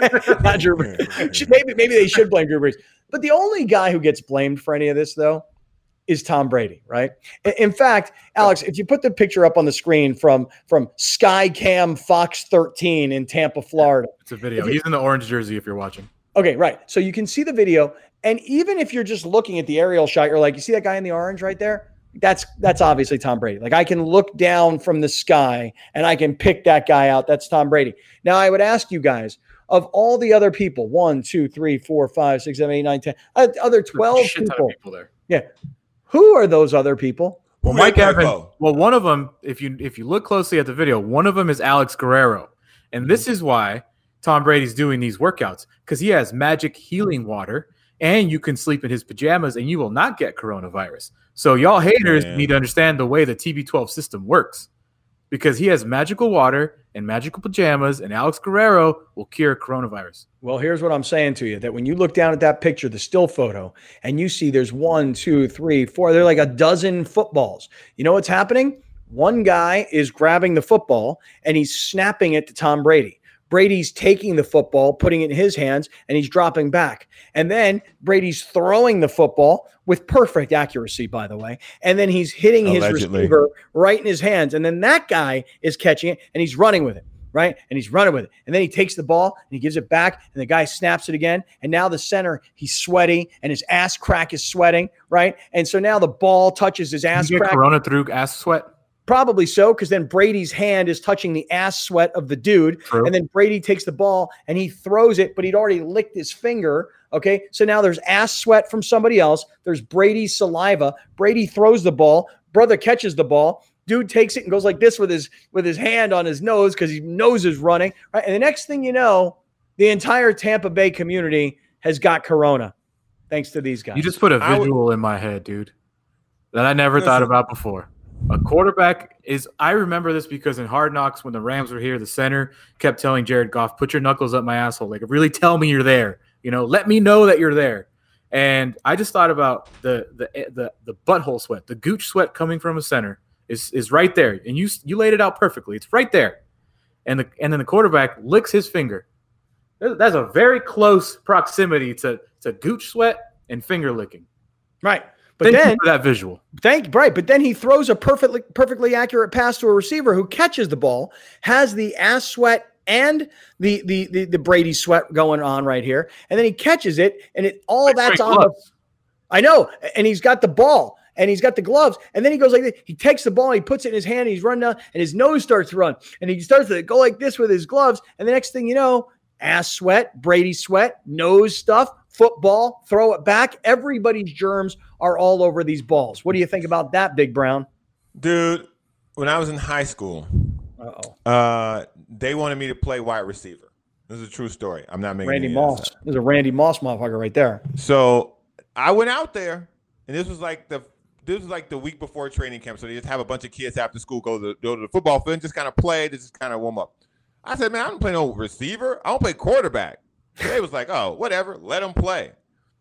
Not Drew Brees. maybe maybe they should blame Drew Brees, but the only guy who gets blamed for any of this, though, is Tom Brady, right? In fact, Alex, if you put the picture up on the screen from from Skycam Fox thirteen in Tampa, Florida, it's a video. You, He's in the orange jersey. If you're watching, okay, right. So you can see the video, and even if you're just looking at the aerial shot, you're like, you see that guy in the orange right there? That's that's obviously Tom Brady. Like, I can look down from the sky and I can pick that guy out. That's Tom Brady. Now, I would ask you guys, of all the other people, one, two, three, four, five, six, seven, eight, nine, ten, uh, other twelve people, people there. Yeah. Who are those other people? Well, Mike Evans. Well, one of them, if you if you look closely at the video, one of them is Alex Guerrero. And this is why Tom Brady's doing these workouts, because he has magic healing water, and you can sleep in his pajamas and you will not get coronavirus. So y'all haters Man. need to understand the way the T B twelve system works, because he has magical water and magical pajamas, and Alex Guerrero will cure coronavirus. Well, here's what I'm saying to you, that when you look down at that picture, the still photo, and you see there's one, two, three, four, they're like a dozen footballs. You know what's happening? One guy is grabbing the football and he's snapping it to Tom Brady. Brady's taking the football, putting it in his hands, and he's dropping back. And then Brady's throwing the football with perfect accuracy, by the way. And then he's hitting his Allegedly. receiver right in his hands. And then that guy is catching it, and he's running with it, right? And he's running with it. And then he takes the ball, and he gives it back, and the guy snaps it again. And now the center, he's sweaty, and his ass crack is sweating, right? And so now the ball touches his ass you get crack. Corona through ass sweat? Probably so, because then Brady's hand is touching the ass sweat of the dude. True. And then Brady takes the ball and he throws it, but he'd already licked his finger. Okay. So now there's ass sweat from somebody else. There's Brady's saliva. Brady throws the ball. Brother catches the ball. Dude takes it and goes like this with his with his hand on his nose because his nose is running. Right. And the next thing you know, the entire Tampa Bay community has got corona, thanks to these guys. You just put a visual would, in my head, dude, that I never listen. thought about before. A quarterback is – I remember this because in Hard Knocks when the Rams were here, the center kept telling Jared Goff, put your knuckles up my asshole. Like, really tell me you're there. You know, let me know that you're there. And I just thought about the the the, the butthole sweat, the gooch sweat coming from a center is is right there. And you you laid it out perfectly. It's right there. And the and then the quarterback licks his finger. That's a very close proximity to, to gooch sweat and finger licking. Right. But Thank then you for that visual. Thank right, but then he throws a perfectly perfectly accurate pass to a receiver who catches the ball, has the ass sweat and the the the, the Brady sweat going on right here, and then he catches it, and it all like that's on. The, I know, and he's got the ball, and he's got the gloves, and then he goes like this. He takes the ball, and he puts it in his hand, and he's running down, and his nose starts to run, and he starts to go like this with his gloves, and the next thing you know, ass sweat, Brady sweat, nose stuff. Football, throw it back. Everybody's germs are all over these balls. What do you think about that, Big Brown? Dude, when I was in high school, Uh-oh. uh, they wanted me to play wide receiver. This is a true story. I'm not making Randy any Moss. There's a Randy Moss motherfucker right there. So I went out there, and this was like the this was like the week before training camp. So they just have a bunch of kids after school go to, go to the football field and just kind of play, just kind of warm up. I said, man, I don't play no receiver. I don't play quarterback. They was like, oh, whatever, let him play.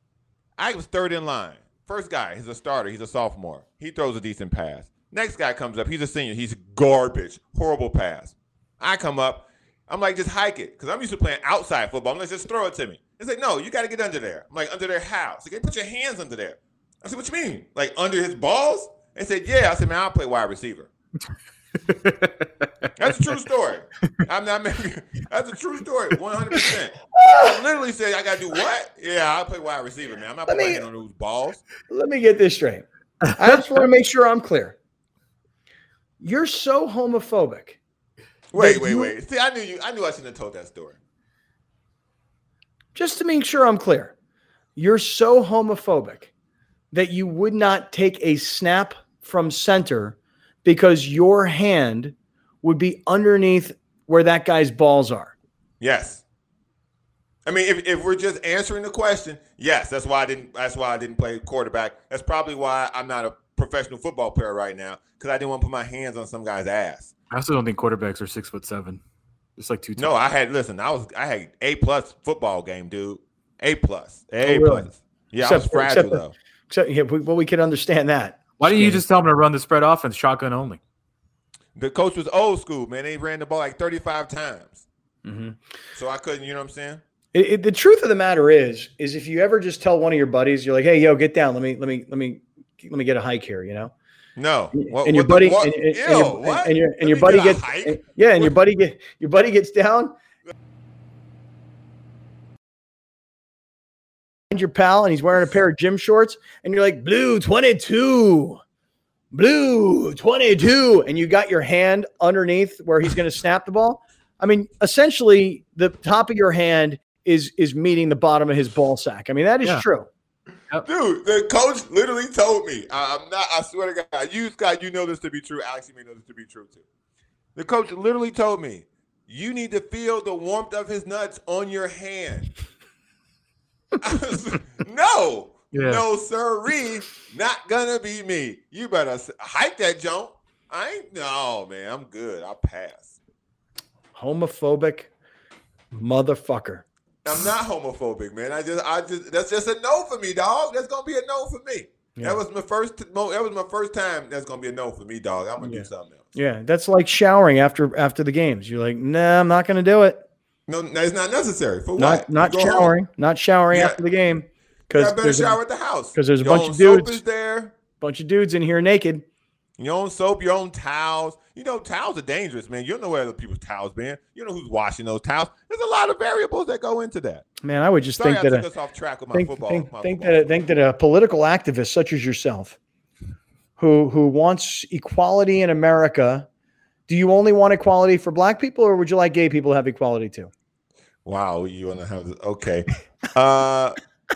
I was third in line. First guy, he's a starter. He's a sophomore. He throws a decent pass. Next guy comes up. He's a senior. He's garbage. Horrible pass. I come up. I'm like, just hike it, because I'm used to playing outside football. I'm like, just throw it to me. He's like, no, you got to get under there. I'm like, under there how? So they put your hands under there. I said, what you mean? Like under his balls? They said, yeah. I said, man, I'll play wide receiver. That's a true story. I'm not making. That's a true story, one hundred percent. I literally said, "I gotta do what?" Yeah, I'll play wide receiver, man. I'm not let playing me, on those balls. Let me get this straight. I just want to make sure I'm clear. You're so homophobic Wait, wait, wait. See, I knew you. I knew I shouldn't have told that story. Just to make sure I'm clear, you're so homophobic that you would not take a snap from center because your hand would be underneath where that guy's balls are. Yes. I mean, if, if we're just answering the question, yes, that's why I didn't. That's why I didn't play quarterback. That's probably why I'm not a professional football player right now, because I didn't want to put my hands on some guy's ass. I also don't think quarterbacks are six foot seven. It's like two. No, I had listen. I was I had A plus football game, dude. A plus, A oh, really? plus. Yeah, except, I was fragile except, though. Except, yeah, well, we can understand that. Why didn't you just tell them to run the spread offense, shotgun only? The coach was old school, man. They ran the ball like thirty-five times, mm-hmm. so I couldn't. You know what I'm saying? It, it, the truth of the matter is, is if you ever just tell one of your buddies, you're like, "Hey, yo, get down. Let me, let me, let me, let me get a hike here." You know. No, what, and your buddy, the, and, and, Ew, and, your, and, and your and your buddy gets, and, yeah, and your buddy get your buddy gets down. And your pal, and he's wearing a pair of gym shorts, and you're like, blue twenty-two, blue twenty-two, and you got your hand underneath where he's going to snap the ball. I mean, essentially, the top of your hand is is meeting the bottom of his ball sack. I mean, that is yeah. true. Dude, the coach literally told me, I'm not, I swear to God, you, Scott, you know this to be true. Alex, you may know this to be true too. The coach literally told me, you need to feel the warmth of his nuts on your hand. Was, no, yeah. no, sirree, not gonna be me. You better hike that jump. I ain't, no, man, I'm good. I'll pass. Homophobic motherfucker. I'm not homophobic, man. I just, I just, that's just a no for me, dog. That's gonna be a no for me. Yeah. That was my first, that was my first time. That's gonna be a no for me, dog. I'm gonna yeah. do something else. Yeah, that's like showering after after the games. You're like, nah, I'm not gonna do it. No, it's not necessary. For not, what? Not showering. Home. Not showering yeah. after the game. Because better shower a, at the house. Because there's a your bunch of dudes. Soap is there. Bunch of dudes in here naked. Your own soap, your own towels. You know, towels are dangerous, man. You don't know where other people's towels been. You know who's washing those towels. There's a lot of variables that go into that. Man, I would just Sorry think I that took a, us off track with my think, football. Think, my think football. that a, think that a political activist such as yourself, who who wants equality in America, do you only want equality for black people, or would you like gay people to have equality too? Wow, you want to have this? Okay. Uh,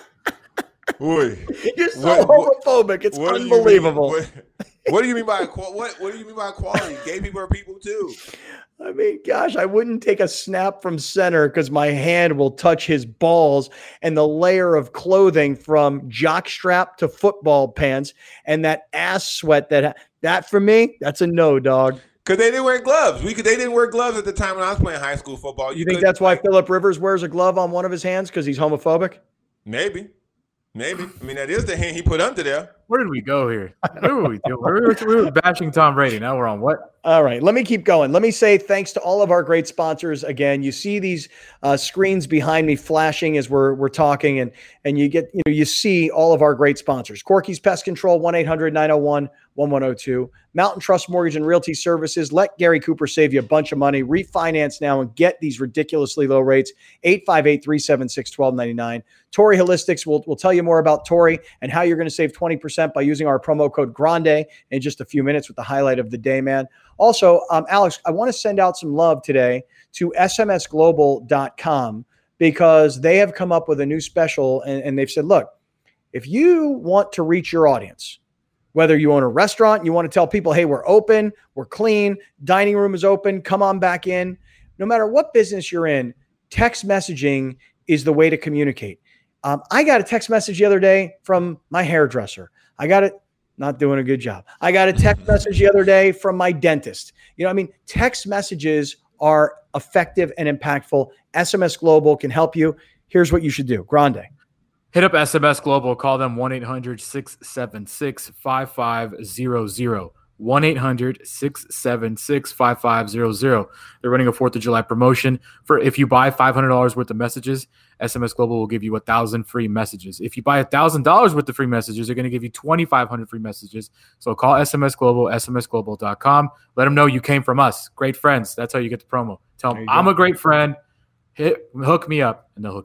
boy, you're so what, homophobic. What, it's what unbelievable. What, what do you mean by what? What do you mean by equality? Gay people are people too. I mean, gosh, I wouldn't take a snap from center because my hand will touch his balls, and the layer of clothing from jockstrap to football pants and that ass sweat that that for me, that's a no, dog. Because they didn't wear gloves. We could. They didn't wear gloves at the time when I was playing high school football. You, you think that's why Phillip Rivers wears a glove on one of his hands because he's homophobic? Maybe. Maybe. I mean, that is the hand he put under there. Where did we go here? Where were we doing? We were, we were bashing Tom Brady. Now we're on what? All right. Let me keep going. Let me say thanks to all of our great sponsors. Again, you see these uh, screens behind me flashing as we're we're talking, and and you get you know you see all of our great sponsors. Corky's Pest Control, one eight hundred nine oh one one one oh two. Mountain Trust Mortgage and Realty Services. Let Gary Cooper save you a bunch of money. Refinance now and get these ridiculously low rates. eight five eight, three seven six, one two nine nine. Torrey Holistics. We'll, we'll tell you more about Torrey and how you're going to save twenty percent by using our promo code Grande in just a few minutes with the highlight of the day, man. Also, um, Alex, I want to send out some love today to S M S global dot com because they have come up with a new special, and, and they've said, look, if you want to reach your audience, whether you own a restaurant, you want to tell people, hey, we're open, we're clean, dining room is open, come on back in. No matter what business you're in, text messaging is the way to communicate. Um, I got a text message the other day from my hairdresser. I got it, not doing a good job. I got a text message the other day from my dentist. You know, I mean, text messages are effective and impactful. S M S Global can help you. Here's what you should do. Grande. Hit up S M S Global. Call them one eight hundred six seven six five five zero zero. one eight hundred six seven six five five zero zero. They're running a fourth of July promotion. For if you buy five hundred dollars worth of messages, S M S Global will give you one thousand free messages. If you buy one thousand dollars worth of free messages, they're going to give you twenty-five hundred free messages. So call S M S Global, S M S global dot com. Let them know you came from us. Great friends. That's how you get the promo. Tell them, I'm a great friend. Hit, hook me up, and they'll hook you up.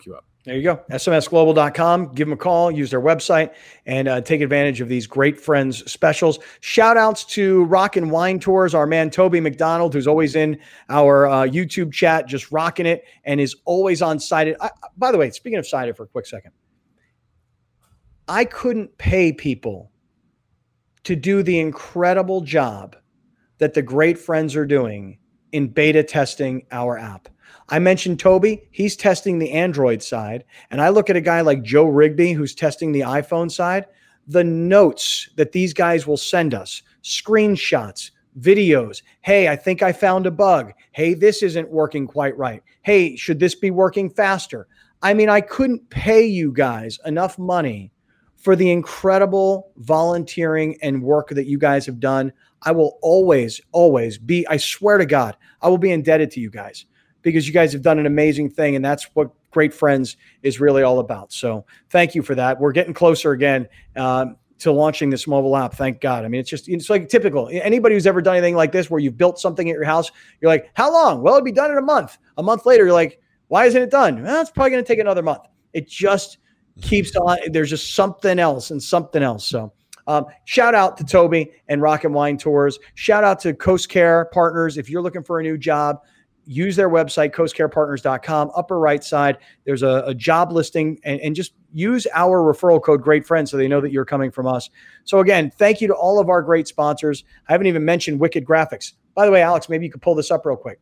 There you go. S M S global dot com. Give them a call, use their website, and uh, take advantage of these great friends specials. Shout outs to Rock and Wine Tours, our man Toby McDonald, who's always in our uh, YouTube chat, just rocking it and is always on Cited. I, by the way, speaking of Cited for a quick second, I couldn't pay people to do the incredible job that the great friends are doing in beta testing our app. I mentioned Toby. He's testing the Android side. And I look at a guy like Joe Rigby, who's testing the iPhone side. The notes that these guys will send us, screenshots, videos. Hey, I think I found a bug. Hey, this isn't working quite right. Hey, should this be working faster? I mean, I couldn't pay you guys enough money for the incredible volunteering and work that you guys have done. I will always, always be, I swear to God, I will be indebted to you guys, because you guys have done an amazing thing, and that's what Great Friends is really all about. So thank you for that. We're getting closer again um, to launching this mobile app. Thank God. I mean, it's just, it's like typical. Anybody who's ever done anything like this, where you've built something at your house, you're like, how long? Well, it'd be done in a month. A month later, you're like, why isn't it done? Well, it's probably going to take another month. It just keeps on. There's just something else and something else. So um, shout out to Toby and Rock and Wine Tours. Shout out to Coast Care Partners. If you're looking for a new job, use their website, coast care partners dot com. Upper right side, there's a, a job listing, and, and just use our referral code Great Friends so they know that you're coming from us. So again, thank you to all of our great sponsors. I haven't even mentioned Wicked Graphics. By the way, Alex, maybe you could pull this up real quick.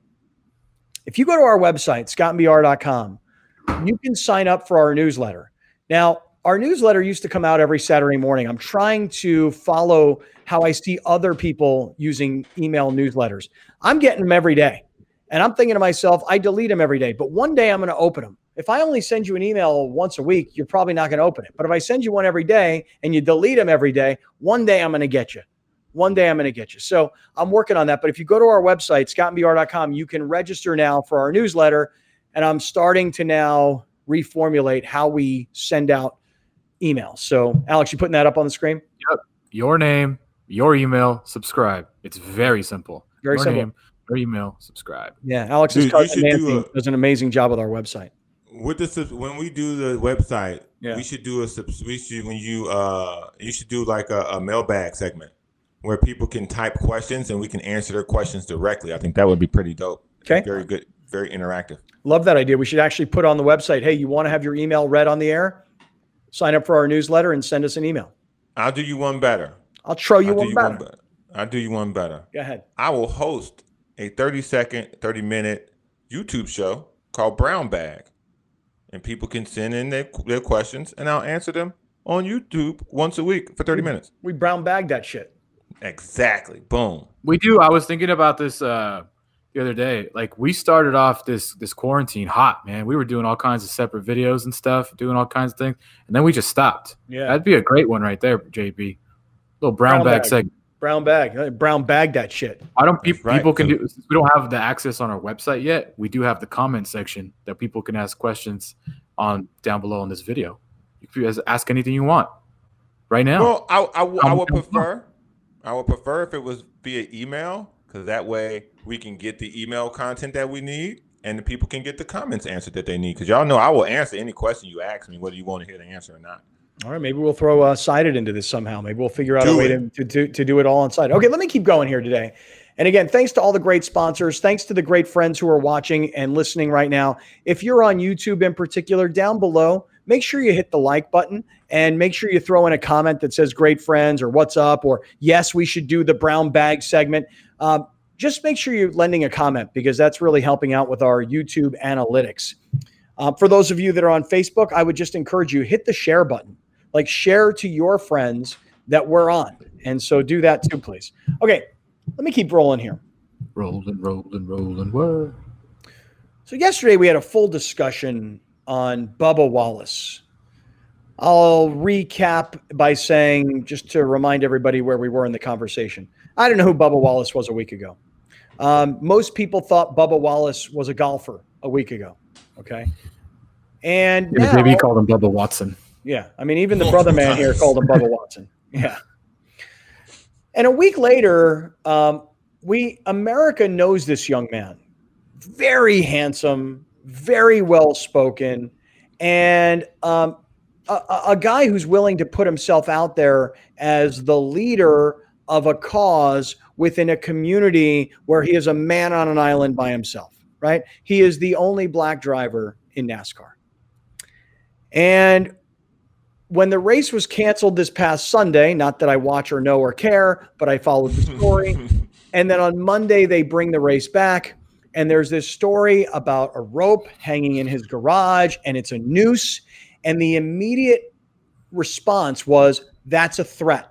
If you go to our website, scott and b r dot com, you can sign up for our newsletter. Now, our newsletter used to come out every Saturday morning. I'm trying to follow how I see other people using email newsletters. I'm getting them every day. And I'm thinking to myself, I delete them every day, but one day I'm going to open them. If I only send you an email once a week, you're probably not going to open it. But if I send you one every day and you delete them every day, one day I'm going to get you. One day I'm going to get you. So I'm working on that. But if you go to our website, scott and b r dot com, you can register now for our newsletter. And I'm starting to now reformulate how we send out emails. So Alex, you putting that up on the screen? Yep. Your name, your email, subscribe. It's very simple. Very your simple. Name, your email, subscribe. Yeah, Alex's Dude, cousin you should Nancy do a- does an amazing job with our website. With the subs- when we do the website, Yeah. we should do a subs- we should when you uh you should do like a, a mailbag segment where people can type questions and we can answer their questions directly. I think that would be pretty dope. Okay. Very good, very interactive. Love that idea. We should actually put on the website, hey, you want to have your email read on the air? Sign up for our newsletter and send us an email. I'll do you one better. I'll throw you I'll one do you better. one better. I'll do you one better. Go ahead. I will host a thirty second, thirty minute YouTube show called Brown Bag. And people can send in their, their questions and I'll answer them on YouTube once a week for thirty minutes. We brown bagged that shit. Exactly. Boom. We do. I was thinking about this uh, the other day. Like, we started off this this quarantine hot, man. We were doing all kinds of separate videos and stuff, doing all kinds of things, and then we just stopped. Yeah. That'd be a great one right there, J B. Little brown, Brown bag, bag. segment. Brown bag. Brown bag that shit. Why don't pe- right. people can do? We don't have the access on our website yet. We do have the comment section that people can ask questions on down below in this video. You can just ask anything you want right now. Well, I, I, I Um, would prefer, I would prefer if it was via email, because that way we can get the email content that we need, and the people can get the comments answered that they need. Because y'all know I will answer any question you ask me, whether you want to hear the answer or not. All right, maybe we'll throw uh, Cited into this somehow. Maybe we'll figure out Do a way it. to, to, to do it all on Cited. Okay, let me keep going here today. And again, thanks to all the great sponsors. Thanks to the great friends who are watching and listening right now. If you're on YouTube in particular, down below, make sure you hit the like button and make sure you throw in a comment that says great friends or what's up or yes, we should do the brown bag segment. Um, just make sure you're lending a comment because that's really helping out with our YouTube analytics. Uh, for those of you that are on Facebook, I would just encourage you, hit the share button. Like share to your friends that we're on. And so do that too, please. Okay, let me keep rolling here. Rolling, rolling, rolling. What? So yesterday we had a full discussion on Bubba Wallace. I'll recap by saying, just to remind everybody where we were in the conversation. I didn't know who Bubba Wallace was a week ago. Um, most people thought Bubba Wallace was a golfer a week ago. Okay. And Yeah, now, J B called him Bubba Watson. yeah, I mean, even the brother man here called him Bubba Watson. Yeah. And a week later, um, we America knows this young man. Very handsome, very well spoken, and um, a, a guy who's willing to put himself out there as the leader of a cause within a community where he is a man on an island by himself, right? He is the only black driver in NASCAR. And when the race was canceled this past Sunday, not that I watch or know or care, but I followed the story. And then on Monday, they bring the race back. And there's this story about a rope hanging in his garage, and it's a noose. And the immediate response was, that's a threat.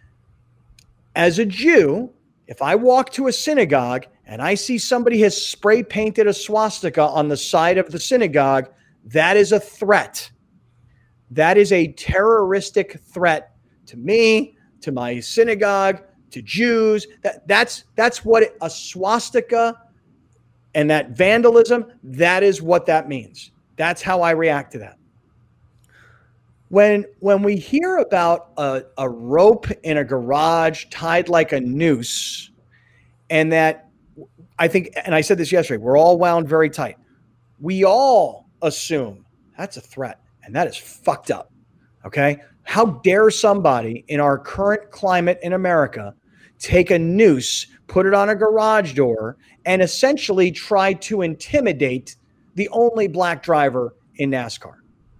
As a Jew, if I walk to a synagogue and I see somebody has spray painted a swastika on the side of the synagogue, that is a threat. That is a terroristic threat to me, to my synagogue, to Jews. That, that's, that's what it, a swastika and that vandalism, that is what that means. That's how I react to that. When, when we hear about a, a rope in a garage tied like a noose, and that, I think, and I said this yesterday, we're all wound very tight. We all assume that's a threat. And that is fucked up, okay? How dare somebody in our current climate in America take a noose, put it on a garage door, and essentially try to intimidate the only black driver in NASCAR?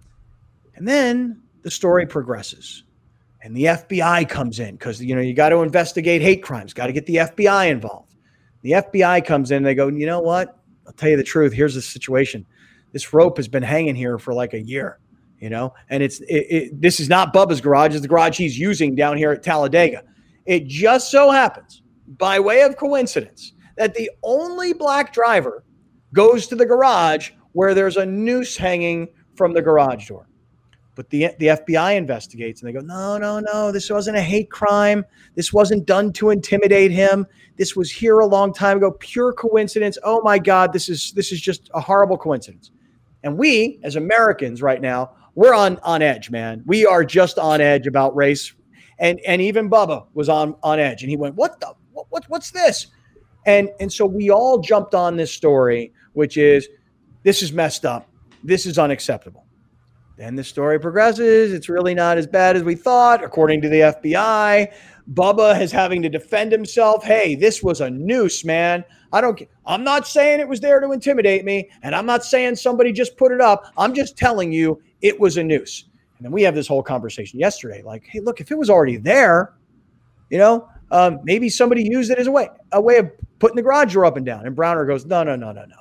And then the story progresses, and the F B I comes in because, you know, you got to investigate hate crimes, got to get the F B I involved. The F B I comes in, and they go, you know what? I'll tell you the truth. Here's the situation. This rope has been hanging here for like a year. You know, and it's it, it, this is not Bubba's garage. It's the garage he's using down here at Talladega. It just so happens, by way of coincidence, that the only black driver goes to the garage where there's a noose hanging from the garage door. But the, the F B I investigates, and they go, no, no, no, this wasn't a hate crime. This wasn't done to intimidate him. This was here a long time ago. Pure coincidence. Oh, my God, this is this is just a horrible coincidence. And we, as Americans right now, we're on, on edge, man. We are just on edge about race. And and even Bubba was on, on edge. And he went, what the, what, what what's this? And, and so we all jumped on this story, which is, this is messed up. This is unacceptable. Then the story progresses. It's really not as bad as we thought, according to the F B I. Bubba is having to defend himself. Hey, this was a noose, man. I don't, I'm not saying it was there to intimidate me. And I'm not saying somebody just put it up. I'm just telling you, it was a noose. And then we have this whole conversation yesterday. Like, hey, look, if it was already there, you know, um, maybe somebody used it as a way, a way of putting the garage door up and down. And Browner goes, no, no, no, no, no.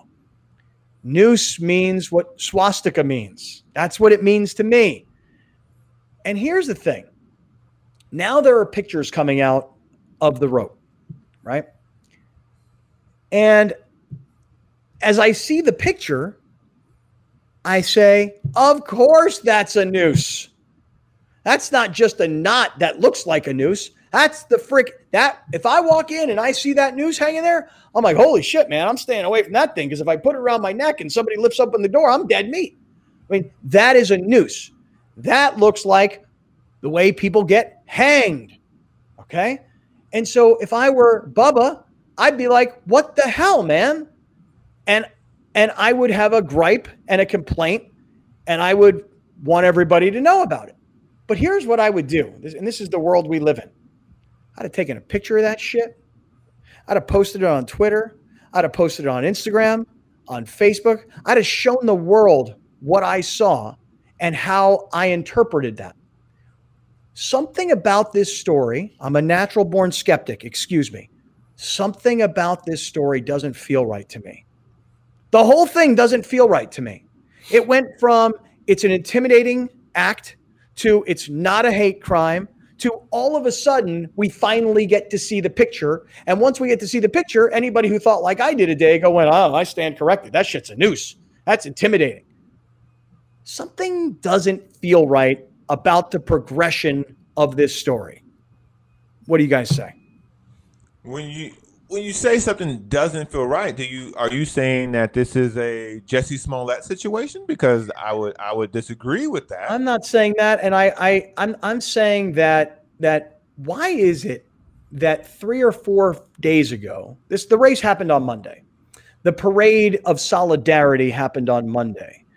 Noose means what swastika means. That's what it means to me. And here's the thing. Now there are pictures coming out of the rope, right? And as I see the picture, I say, of course that's a noose. That's not just a knot that looks like a noose. That's the frick. That if I walk in and I see that noose hanging there, I'm like, holy shit, man, I'm staying away from that thing because if I put it around my neck and somebody lifts open the door, I'm dead meat. I mean, that is a noose. That looks like the way people get hanged. Okay? And so if I were Bubba, I'd be like, what the hell, man? And and I would have a gripe and a complaint, and I would want everybody to know about it. But here's what I would do, and this is the world we live in. I'd have taken a picture of that shit. I'd have posted it on Twitter. I'd have posted it on Instagram, on Facebook. I'd have shown the world what I saw and how I interpreted that. Something about this story, I'm a natural born skeptic, excuse me. Something about this story doesn't feel right to me. The whole thing doesn't feel right to me. It went from it's an intimidating act to it's not a hate crime to all of a sudden we finally get to see the picture. And once we get to see the picture, anybody who thought like I did a day ago went, oh, I stand corrected. That shit's a noose. That's intimidating. Something doesn't feel right about the progression of this story. What do you guys say? When you when you say something doesn't feel right, do you are you saying that this is a Jussie Smollett situation? Because I would I would disagree with that. I'm not saying that, and I, I I'm I'm saying that that why is it that three or four days ago, this the race happened on Monday. The parade of solidarity happened on Monday.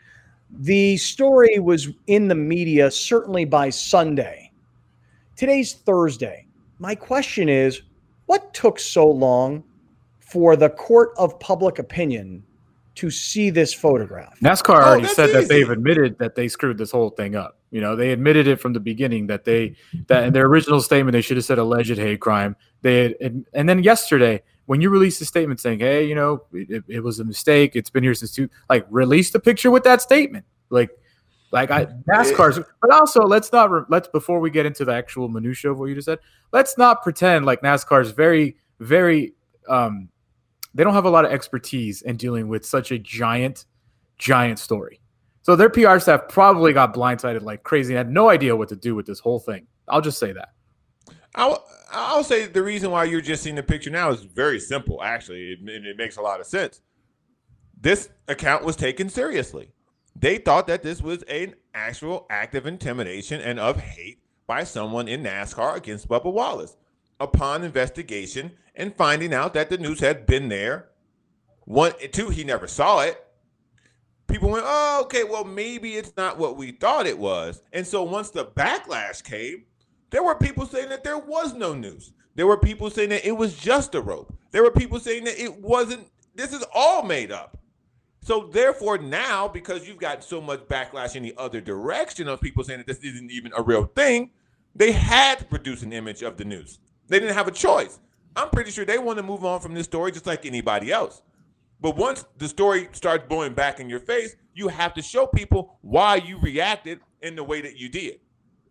The story was in the media certainly by Sunday. Today's Thursday. My question is, what took so long for the court of public opinion to see this photograph? NASCAR already oh, said easy. that they've admitted that they screwed this whole thing up. You know, they admitted it from the beginning that they that in their original statement they should have said alleged hate crime. They had, and then yesterday when you released a statement saying, "Hey, you know, it, it was a mistake. It's been here since two." Like, release the picture with that statement. Like, like I NASCAR's. But also, let's not let's before we get into the actual minutia of what you just said, let's not pretend like NASCAR's very, very. Um, they don't have a lot of expertise in dealing with such a giant, giant story. So their P R staff probably got blindsided like crazy and had no idea what to do with this whole thing. I'll just say that. I'll, I'll say the reason why you're just seeing the picture now is very simple, actually, and it, it makes a lot of sense. This account was taken seriously. They thought that this was an actual act of intimidation and of hate by someone in NASCAR against Bubba Wallace. Upon investigation and finding out that the news had been there, one, two, he never saw it. People went, oh, okay, well, maybe it's not what we thought it was. And so once the backlash came, there were people saying that there was no news. There were people saying that it was just a rope. There were people saying that it wasn't, this is all made up. So therefore now, because you've got so much backlash in the other direction of people saying that this isn't even a real thing, they had to produce an image of the news. They didn't have a choice. I'm pretty sure they want to move on from this story just like anybody else. But once the story starts blowing back in your face, you have to show people why you reacted in the way that you did.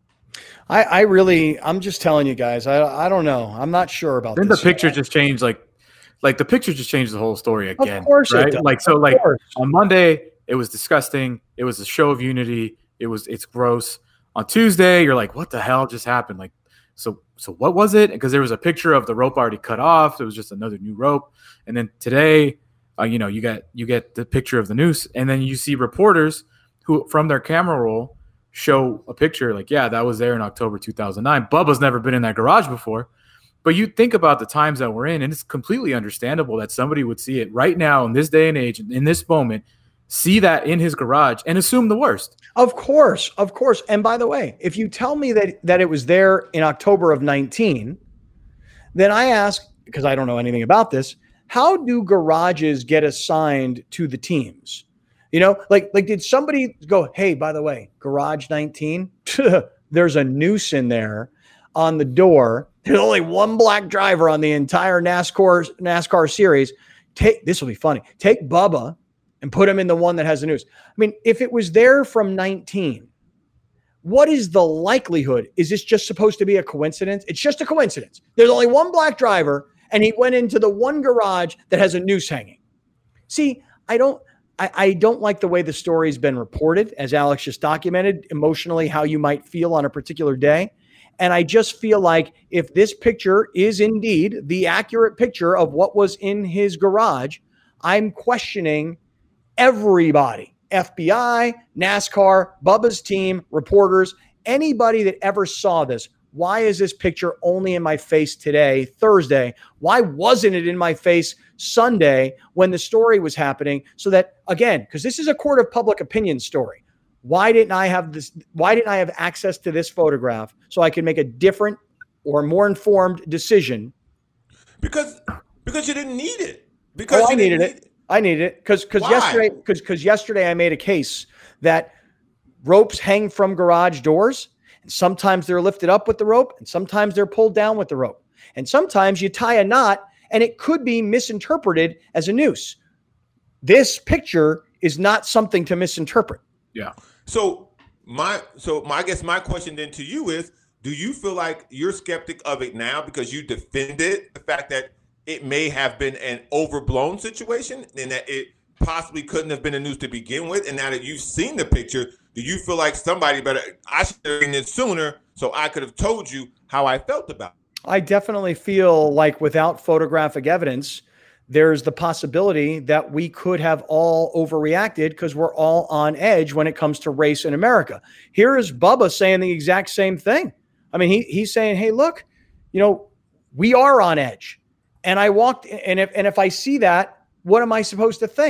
I, I really, I'm just telling you guys, I I don't know. I'm not sure about then this. Then the picture just changed, like, like the picture just changed the whole story again. Of course right? it does. Like, so of like course. On Monday, it was disgusting. It was a show of unity. It was, it's gross. On Tuesday, you're like, what the hell just happened? Like, so, so what was it? Because there was a picture of the rope already cut off. It was just another new rope. And then today, uh, you know, you get, you get the picture of the noose, and then you see reporters who from their camera roll show a picture like, yeah, that was there in October two thousand nine. Bubba's never been in that garage before. But you think about the times that we're in, and it's completely understandable that somebody would see it right now in this day and age, in this moment, see that in his garage and assume the worst. Of course, of course. And by the way, if you tell me that that it was there in October of nineteen, then I ask, because I don't know anything about this, how do garages get assigned to the teams? You know, like, like did somebody go, hey, by the way, garage nineteen, there's a noose in there on the door. There's only one black driver on the entire NASCAR NASCAR series. Take, this will be funny. Take Bubba and put him in the one that has the noose. I mean, if it was there from nineteen, what is the likelihood? Is this just supposed to be a coincidence? It's just a coincidence. There's only one black driver, and he went into the one garage that has a noose hanging. See, I don't, I, I don't like the way the story's been reported, as Alex just documented, emotionally, how you might feel on a particular day. And I just feel like if this picture is indeed the accurate picture of what was in his garage, I'm questioning everybody, F B I, NASCAR, Bubba's team, reporters, anybody that ever saw this. Why is this picture only in my face today, Thursday? Why wasn't it in my face Sunday when the story was happening? So that, again, because this is a court of public opinion story. Why didn't I have this? Why didn't I have access to this photograph so I can make a different or more informed decision? Because because you didn't need it. Because oh, I you needed need it. it. I needed it because because yesterday because because yesterday I made a case that ropes hang from garage doors, and sometimes they're lifted up with the rope, and sometimes they're pulled down with the rope, and sometimes you tie a knot, and it could be misinterpreted as a noose. This picture is not something to misinterpret. Yeah. So my so my I guess my question then to you is, do you feel like you're skeptic of it now because you defended the fact that it may have been an overblown situation and that it possibly couldn't have been a news to begin with, and now that you've seen the picture, do you feel like somebody better, I should have seen it sooner so I could have told you how I felt about it? I definitely feel like without photographic evidence, there's the possibility that we could have all overreacted because we're all on edge when it comes to race in America. Here is Bubba saying the exact same thing. I mean, he he's saying, hey, look, you know, we are on edge. And I walked, and if and if I see that, what am I supposed to think?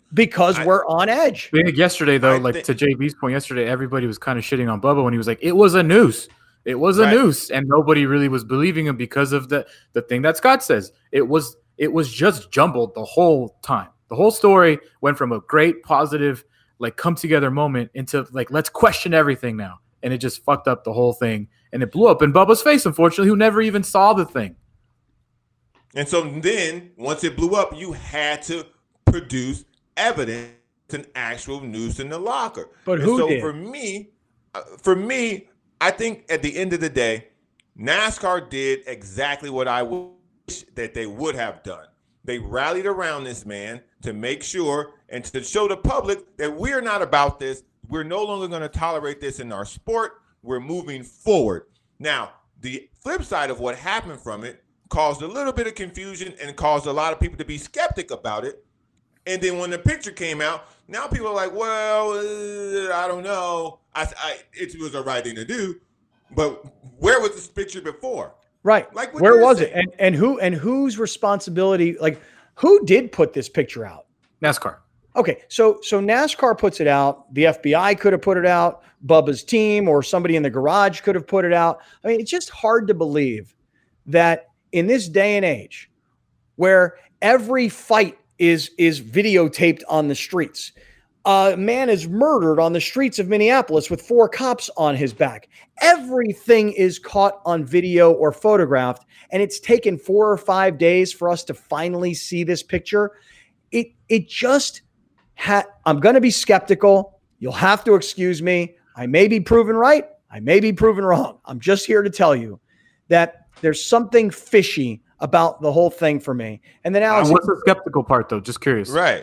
because I, we're on edge. I think yesterday, though, I like think, to J B's point yesterday, everybody was kind of shitting on Bubba when he was like, it was a noose. It was a right. noose. And nobody really was believing him because of the, the thing that Scott says. It was it was just jumbled the whole time. The whole story went from a great, positive, like come together moment into like, let's question everything now. And it just fucked up the whole thing. And it blew up in Bubba's face, unfortunately, who never even saw the thing. And so then once it blew up, you had to produce evidence, an actual noose in the locker. But and who so did? for me, uh, for me, I think at the end of the day, NASCAR did exactly what I wish that they would have done. They rallied around this man to make sure and to show the public that we're not about this. We're no longer going to tolerate this in our sport. We're moving forward. Now, the flip side of what happened from it caused a little bit of confusion and caused a lot of people to be skeptic about it. And then when the picture came out, now people are like, well, uh, I don't know. I, I, it was the right thing to do. But where was this picture before? Right. Like what where you're was saying. it? And and who and whose responsibility? Like who did put this picture out? NASCAR. Okay, so so NASCAR puts it out. The F B I could have put it out. Bubba's team or somebody in the garage could have put it out. I mean, it's just hard to believe that in this day and age, where every fight is is videotaped on the streets, a man is murdered on the streets of Minneapolis with four cops on his back. Everything is caught on video or photographed, and it's taken four or five days for us to finally see this picture. It it just had. I'm going to be skeptical. You'll have to excuse me. I may be proven right. I may be proven wrong. I'm just here to tell you that there's something fishy about the whole thing for me. And then Alex, Uh, what's the skeptical part, though? Just curious. Right.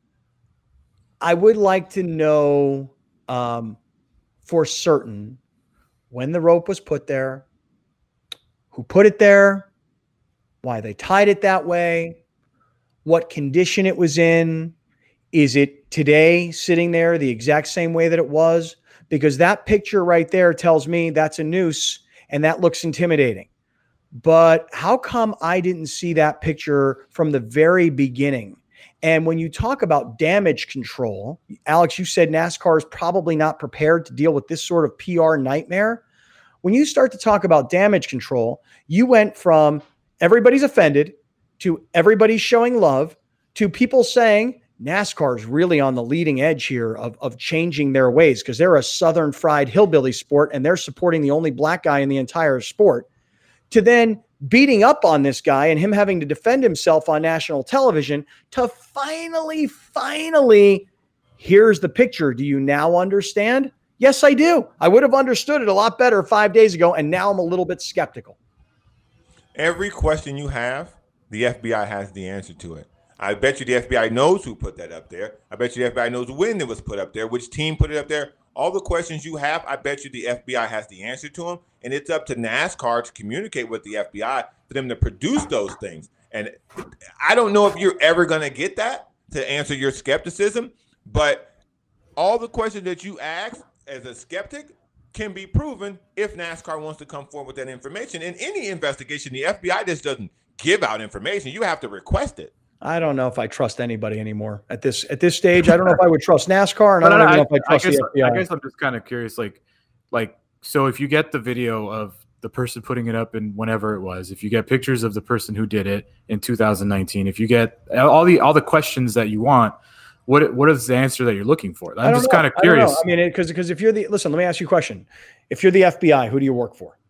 I would like to know um, for certain when the rope was put there, who put it there, why they tied it that way, what condition it was in. Is it today sitting there the exact same way that it was? Because that picture right there tells me that's a noose and that looks intimidating. But how come I didn't see that picture from the very beginning? And when you talk about damage control, Alex, you said NASCAR is probably not prepared to deal with this sort of P R nightmare. When you start to talk about damage control, you went from everybody's offended to everybody's showing love to people saying NASCAR is really on the leading edge here of, of changing their ways because they're a Southern fried hillbilly sport and they're supporting the only black guy in the entire sport, to then beating up on this guy and him having to defend himself on national television, to finally, finally, here's the picture. Do you now understand? Yes, I do. I would have understood it a lot better five days ago, and now I'm a little bit skeptical. Every question you have, the F B I has the answer to it. I bet you the F B I knows who put that up there. I bet you the F B I knows when it was put up there, which team put it up there. All the questions you have, I bet you the F B I has the answer to them. And it's up to NASCAR to communicate with the F B I for them to produce those things. And I don't know if you're ever going to get that to answer your skepticism, but all the questions that you ask as a skeptic can be proven if NASCAR wants to come forward with that information. In any investigation, the F B I just doesn't give out information. You have to request it. I don't know if I trust anybody anymore at this at this stage. I don't know if I would trust NASCAR, and I No, don't no, even know I, if I I trust guess, the F B I. I guess I'm just kind of curious, like, like so if you get the video of the person putting it up in whenever it was, if you get pictures of the person who did it in two thousand nineteen, if you get all the all the questions that you want, what what is the answer that you're looking for? I'm just kind of curious. I, I mean, because because if you're the listen, let me ask you a question. If you're the F B I, who do you work for?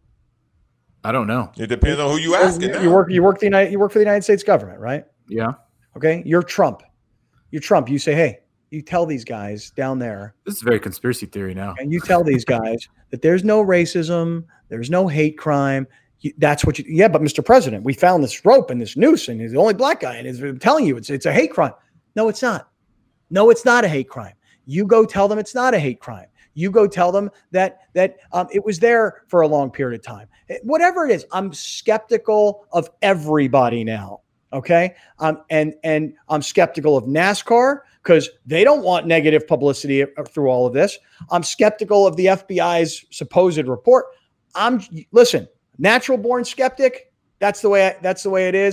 I don't know. It depends on who you ask. You, you work you work the United you work for the United States government, right? Yeah. Okay, you're Trump. You're Trump. You say, hey, you tell these guys down there. This is very conspiracy theory now. And you tell these guys that there's no racism, there's no hate crime. You, that's what you. Yeah, but Mister President, we found this rope and this noose, and he's the only black guy, and he's telling you it's it's a hate crime. No, it's not. No, it's not a hate crime. You go tell them it's not a hate crime. You go tell them that that um, it was there for a long period of time. Whatever it is, I'm skeptical of everybody now. Okay. Um, and, and I'm skeptical of NASCAR because they don't want negative publicity through all of this. I'm skeptical of the F B I's supposed report. I'm listen, natural born skeptic. That's the way, I, that's the way it is.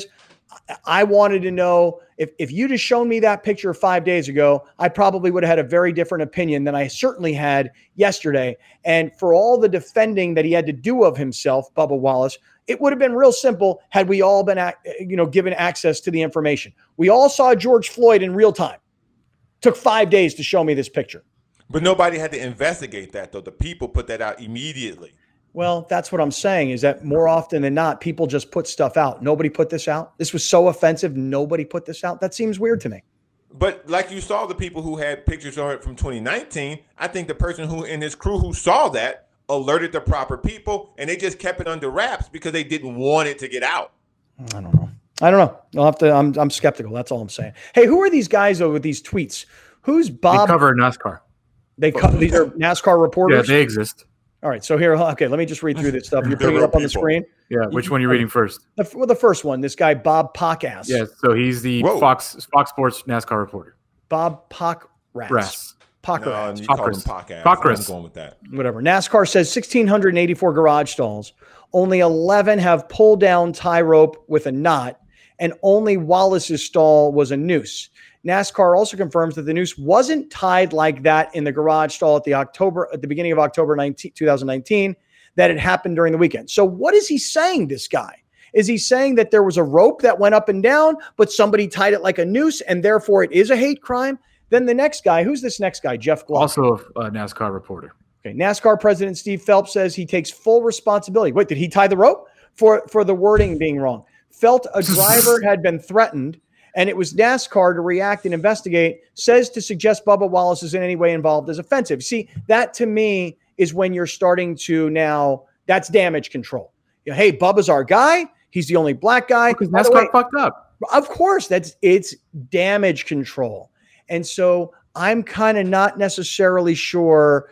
I wanted to know if, if you'd have shown me that picture five days ago, I probably would have had a very different opinion than I certainly had yesterday. And for all the defending that he had to do of himself, Bubba Wallace, it would have been real simple had we all been, you know, given access to the information. We all saw George Floyd in real time. Took five days to show me this picture. But nobody had to investigate that, though. The people put that out immediately. Well, that's what I'm saying, is that more often than not, people just put stuff out. Nobody put this out. This was so offensive. Nobody put this out. That seems weird to me. But like you saw the people who had pictures of it from twenty nineteen, I think the person who in his crew who saw that alerted the proper people, and they just kept it under wraps because they didn't want it to get out. I don't know. I don't know. I'll have to, I'm, I'm skeptical. That's all I'm saying. Hey, who are these guys though with these tweets? Who's Bob? They cover NASCAR. They co- These are NASCAR reporters? Yeah, they exist. All right, so here, okay, let me just read through this stuff. You're putting it up on the screen. Yeah, which one are you reading first? The, well, the first one, this guy, Bob Pockass. Yeah, so he's the Whoa. Fox Fox Sports NASCAR reporter. Bob Pockrass. Brass. Pockrass. No, you call them Pockras. podcast. Pockras. I'm going with that. Whatever. NASCAR says one thousand six hundred eighty-four garage stalls. Only eleven have pull down tie rope with a knot, and only Wallace's stall was a noose. NASCAR also confirms that the noose wasn't tied like that in the garage stall at the October at the beginning of October nineteenth, twenty nineteen, that it happened during the weekend. So what is he saying, this guy? Is he saying that there was a rope that went up and down, but somebody tied it like a noose, and therefore it is a hate crime? Then the next guy, who's this next guy? Jeff Glock. Also a NASCAR reporter. Okay, NASCAR president Steve Phelps says he takes full responsibility. Wait, did he tie the rope? For, for the wording being wrong. Felt a driver had been threatened, and it was NASCAR to react and investigate, says to suggest Bubba Wallace is in any way involved is offensive. See, that to me is when you're starting to now, that's damage control. You know, hey, Bubba's our guy. He's the only black guy. Because NASCAR way, fucked up. Of course, that's it's damage control. And so I'm kind of not necessarily sure.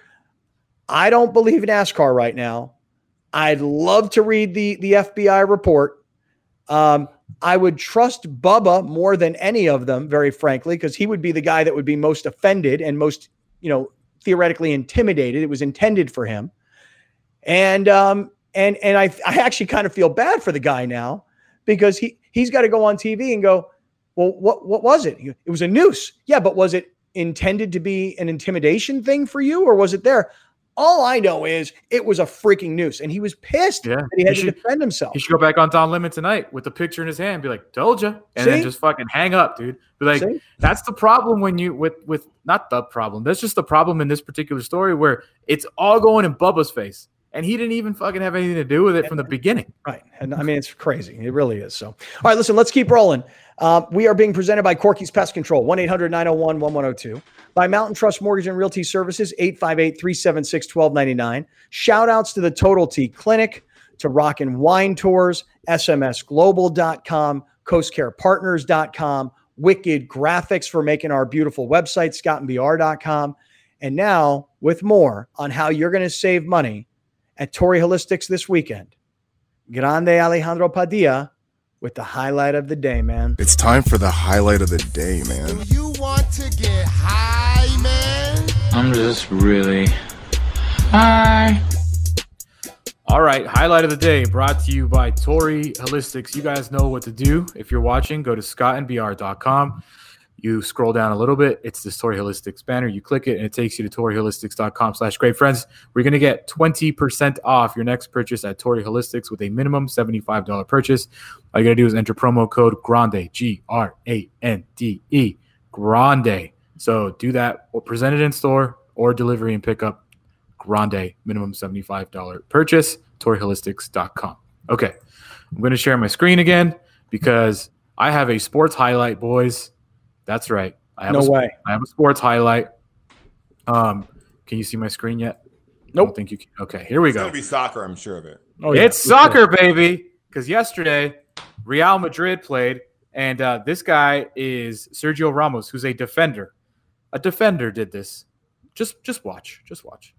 I don't believe in NASCAR right now. I'd love to read the, the F B I report. Um, I would trust Bubba more than any of them, very frankly, because he would be the guy that would be most offended and most, you know, theoretically intimidated. It was intended for him. And um, and and I I actually kind of feel bad for the guy now, because he he's got to go on T V and go, well, what what was it? It was a noose. Yeah, but was it intended to be an intimidation thing for you, or was it there? All I know is it was a freaking noose, and he was pissed yeah. that he had he to should, defend himself. He should go back on Don Lemon tonight with the picture in his hand, be like, "Told you," and See? then just fucking hang up, dude. Be like, See? that's the problem when you with with not the problem. That's just the problem in this particular story where it's all going in Bubba's face, and he didn't even fucking have anything to do with it from the beginning. Right, and I mean it's crazy. It really is. So, all right, listen, let's keep rolling. Uh, we are being presented by Corky's Pest Control, one eight hundred nine oh one eleven oh two. By Mountain Trust Mortgage and Realty Services, eight five eight, three seven six, one two nine nine. Shout outs to the Total Tea Clinic, to Rockin' Wine Tours, S M S global dot com, coast care partners dot com, Wicked Graphics for making our beautiful website, scott and b r dot com. And now, with more on how you're going to save money at Torrey Holistics this weekend, Grande Alejandro Padilla with the highlight of the day, man. It's time for the highlight of the day, man. Do you want to get high, man? I'm just really high. All right, highlight of the day brought to you by Torrey Holistics. You guys know what to do. If you're watching, go to scott and b r dot com. You scroll down a little bit. It's this Torrey Holistics banner. You click it, and it takes you to torrey holistics dot com slash great friends. We're going to get twenty percent off your next purchase at Torrey Holistics with a minimum seventy-five dollars purchase. All you got to do is enter promo code GRANDE, G R A N D E, GRANDE. So do that, or present it in store or delivery and pickup. Grande, minimum seventy-five dollars purchase, torrey holistics dot com. Okay, I'm going to share my screen again because I have a sports highlight, boys. That's right. I have No a, way. I have a sports highlight. Um, can you see my screen yet? Nope. I don't think you can. Okay, here we It's go. going to be soccer, I'm sure of it. Oh, yeah. It's soccer, baby. Because yesterday, Real Madrid played, and uh, this guy is Sergio Ramos, who's a defender. A defender did this. Just, just watch. Just watch.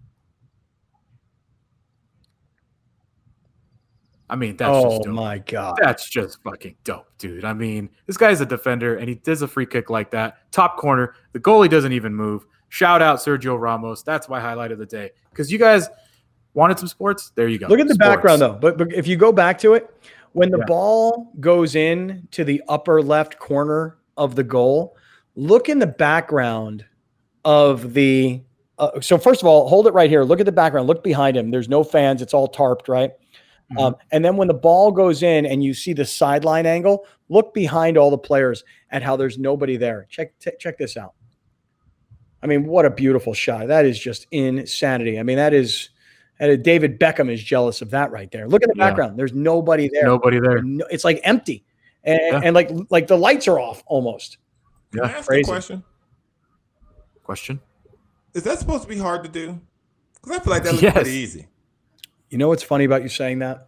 I mean, that's oh just dope. my God. That's just fucking dope, dude. I mean, this guy's a defender, and he does a free kick like that. Top corner. The goalie doesn't even move. Shout out Sergio Ramos. That's my highlight of the day. Because you guys wanted some sports? There you go. Look at the Sports. background, though. But, but if you go back to it, When the Yeah. ball goes in to the upper left corner of the goal, look in the background of the uh, so first of all, hold it right here. Look at the background. Look behind him. There's no fans. It's all tarped, right? Mhm. Um, and then when the ball goes in and you see the sideline angle, look behind all the players at how there's nobody there. Check t- check this out. I mean, what a beautiful shot. That is just insanity. I mean, that is uh, David Beckham is jealous of that right there. Look at the Yeah. background. There's nobody there. Nobody there. No, it's like empty. And, Yeah. and like like the lights are off almost. Can I Yeah. ask Crazy. a question? Question? Is that supposed to be hard to do? Because I feel like that looks Yes. pretty easy. You know what's funny about you saying that?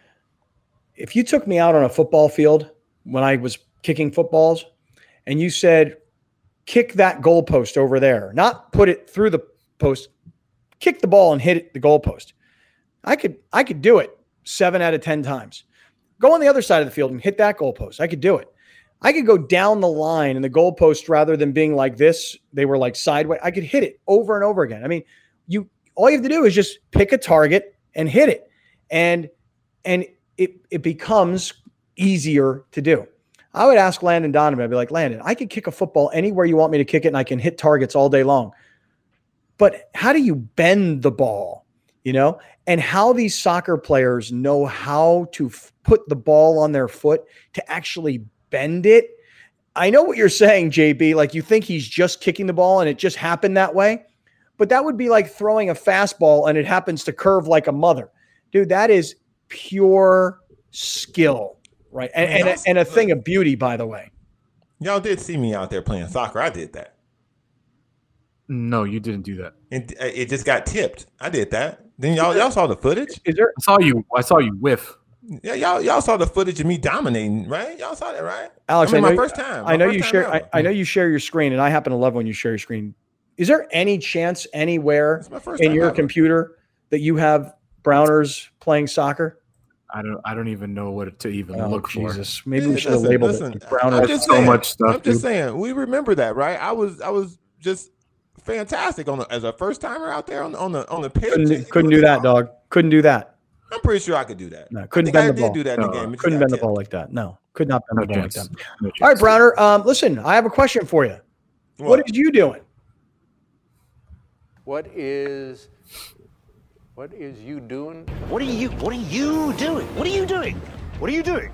If you took me out on a football field when I was kicking footballs and you said, kick that goalpost over there, not put it through the post, kick the ball and hit it, the goalpost. I could, I could do it seven out of ten times. Go on the other side of the field and hit that goalpost. I could do it. I could go down the line and the goalpost, rather than being like this, they were like sideways. I could hit it over and over again. I mean, you all you have to do is just pick a target and hit it. And and it it becomes easier to do. I would ask Landon Donovan, I'd be like, Landon, I could kick a football anywhere you want me to kick it, and I can hit targets all day long. But how do you bend the ball? You know, and how these soccer players know how to f- put the ball on their foot to actually bend it. I know what you're saying, J B. Like, you think he's just kicking the ball and it just happened that way, but that would be like throwing a fastball and it happens to curve like a mother. Dude, that is pure skill, right? And, and, a, and a thing of beauty, by the way. Y'all did see me out there playing soccer. I did that. No, you didn't do that. It, it just got tipped. I did that. Then y'all y'all saw the footage. Is there? I saw you. I saw you whiff. Yeah, y'all y'all saw the footage of me dominating, right? Y'all saw that, right? Alex, I mean, I my know- first time. I My know first you time share. I, ever. I know you share your screen, and I happen to love when you share your screen. Is there any chance anywhere It's my first in time your ever. computer that you have Browners playing soccer? I don't. I don't even know what to even Oh, look for. Jesus! Maybe we Listen, should have labeled listen, it Browners. I'm That's just so saying, much stuff, I'm just dude. saying, we remember that, right? I was I was just fantastic on the, as a first timer out there on the on the on the pitch. Couldn't, couldn't do that, dog. Couldn't do that. I'm pretty sure I could do that. No, I couldn't think I bend the did ball. do that in the No, game. It just Couldn't got bend the tipped. ball like that. No, could not bend No the ball like chance. that. No All right, chance. Browner. Um, listen, I have a question for you. What, What? is you doing? What is what is you doing? What are you what are you doing? What are you doing? What are you doing?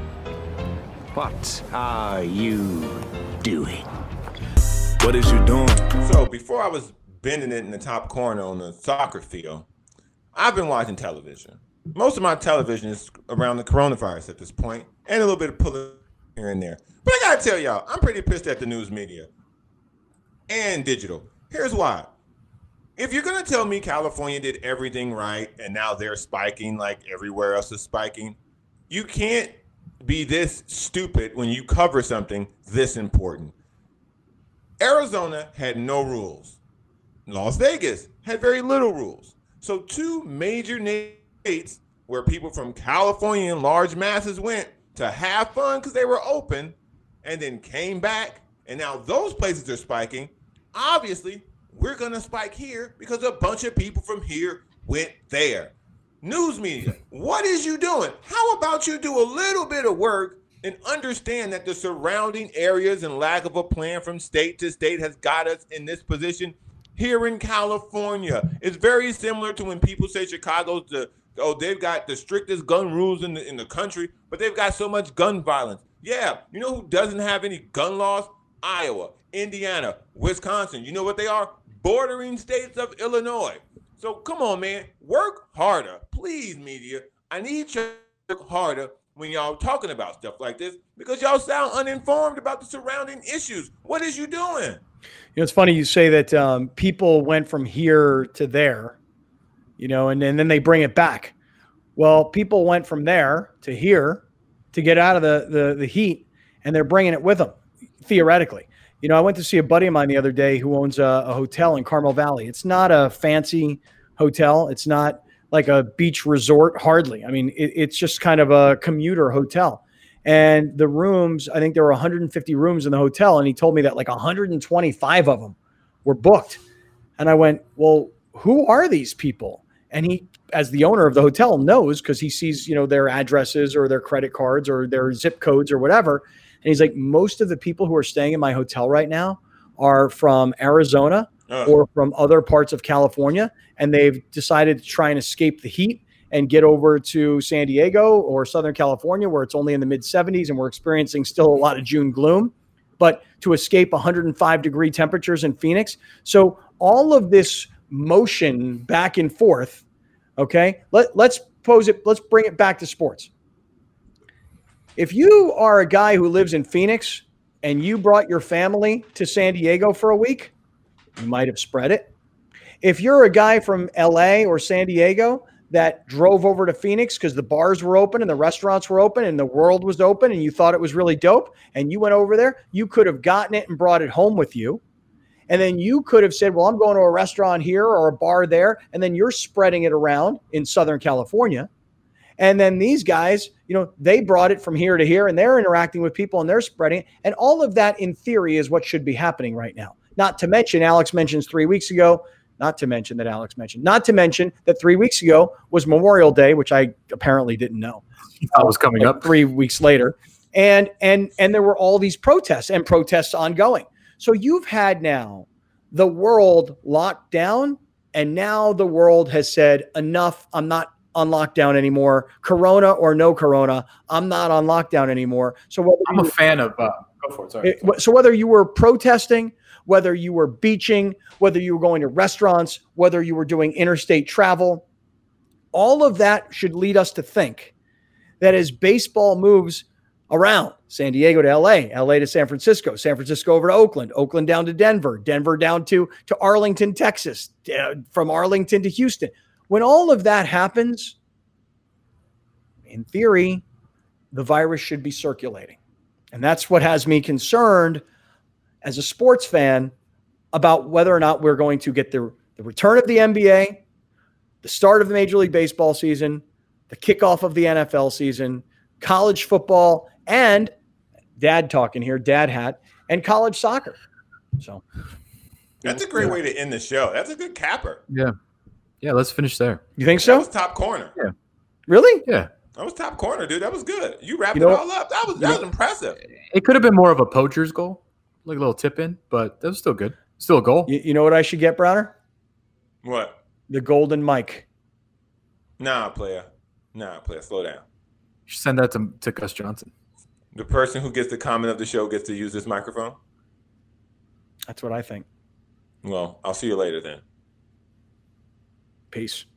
What are you doing? What is you doing? So before I was bending it in the top corner on the soccer field, I've been watching television. Most of my television is around the coronavirus at this point, and a little bit of pulling here and there. But I gotta tell y'all, I'm pretty pissed at the news media and digital. Here's why. If you're gonna tell me California did everything right and now they're spiking like everywhere else is spiking, you can't be this stupid when you cover something this important. Arizona had no rules. Las Vegas had very little rules. So two major states where people from California in large masses went to have fun because they were open and then came back, and now those places are spiking. Obviously, we're going to spike here because a bunch of people from here went there. News media, what is you doing? How about you do a little bit of work and understand that the surrounding areas and lack of a plan from state to state has got us in this position here in California? It's very similar to when people say Chicago's the, oh, they've got the strictest gun rules in the, in the country, but they've got so much gun violence. Yeah, you know who doesn't have any gun laws? Iowa, Indiana, Wisconsin. You know what they are? Bordering states of Illinois. So come on, man, work harder. Please, media. I need you to work harder when y'all talking about stuff like this because y'all sound uninformed about the surrounding issues. What is you doing? You know, it's funny you say that um, people went from here to there, you know, and, and then they bring it back. Well, people went from there to here to get out of the, the, the heat, and they're bringing it with them, theoretically. You know, I went to see a buddy of mine the other day who owns a, a hotel in Carmel Valley. It's not a fancy hotel. It's not like a beach resort, hardly. I mean, it, it's just kind of a commuter hotel. And the rooms, I think there were one hundred fifty rooms in the hotel. And he told me that like one hundred twenty-five of them were booked. And I went, well, who are these people? And he as the owner of the hotel, knows because he sees, you know, their addresses or their credit cards or their zip codes or whatever. And he's like, most of the people who are staying in my hotel right now are from Arizona uh. or from other parts of California. And they've decided to try and escape the heat and get over to San Diego or Southern California, where it's only in the mid seventies and we're experiencing still a lot of June gloom, but to escape one hundred five degree temperatures in Phoenix. So all of this motion back and forth, okay, Let, let's pose it, let's bring it back to sports. If you are a guy who lives in Phoenix and you brought your family to San Diego for a week, you might have spread it. If you're a guy from L A or San Diego that drove over to Phoenix because the bars were open and the restaurants were open and the world was open and you thought it was really dope and you went over there, you could have gotten it and brought it home with you. And then you could have said, well, I'm going to a restaurant here or a bar there. And then you're spreading it around in Southern California. And then these guys, you know, they brought it from here to here and they're interacting with people and they're spreading it. And all of that in theory is what should be happening right now. Not to mention, Alex mentions three weeks ago, Not to mention that Alex mentioned, not to mention that three weeks ago was Memorial Day, which I apparently didn't know. That was coming like up three weeks later. And, and, and there were all these protests and protests ongoing. So you've had now the world locked down, and now the world has said, enough, I'm not on lockdown anymore. Corona or no Corona, I'm not on lockdown anymore. So whether I'm a fan of, uh, go for it, sorry. It, so whether you were protesting, whether you were beaching, whether you were going to restaurants, whether you were doing interstate travel, all of that should lead us to think that as baseball moves around, San Diego to L A, L A to San Francisco, San Francisco over to Oakland, Oakland down to Denver, Denver down to, to Arlington, Texas, uh, from Arlington to Houston. When all of that happens, in theory, the virus should be circulating. And that's what has me concerned as a sports fan about whether or not we're going to get the, the return of the N B A, the start of the Major League Baseball season, the kickoff of the N F L season, college football, and dad talking here, dad hat, and college soccer. So that's a great yeah. way to end the show. That's a good capper. Yeah. Yeah, let's finish there. You think so? That was top corner. Yeah. Really? Yeah. That was top corner, dude. That was good. You wrapped you know, it all up. That was that was impressive. It could have been more of a poacher's goal, like a little tip in, but that was still good. Still a goal. You, you know what I should get, Browner? What? The golden mic. Nah, player. Nah, player. Slow down. You should send that to, to Gus Johnson. The person who gets the comment of the show gets to use this microphone? That's what I think. Well, I'll see you later then. Peace.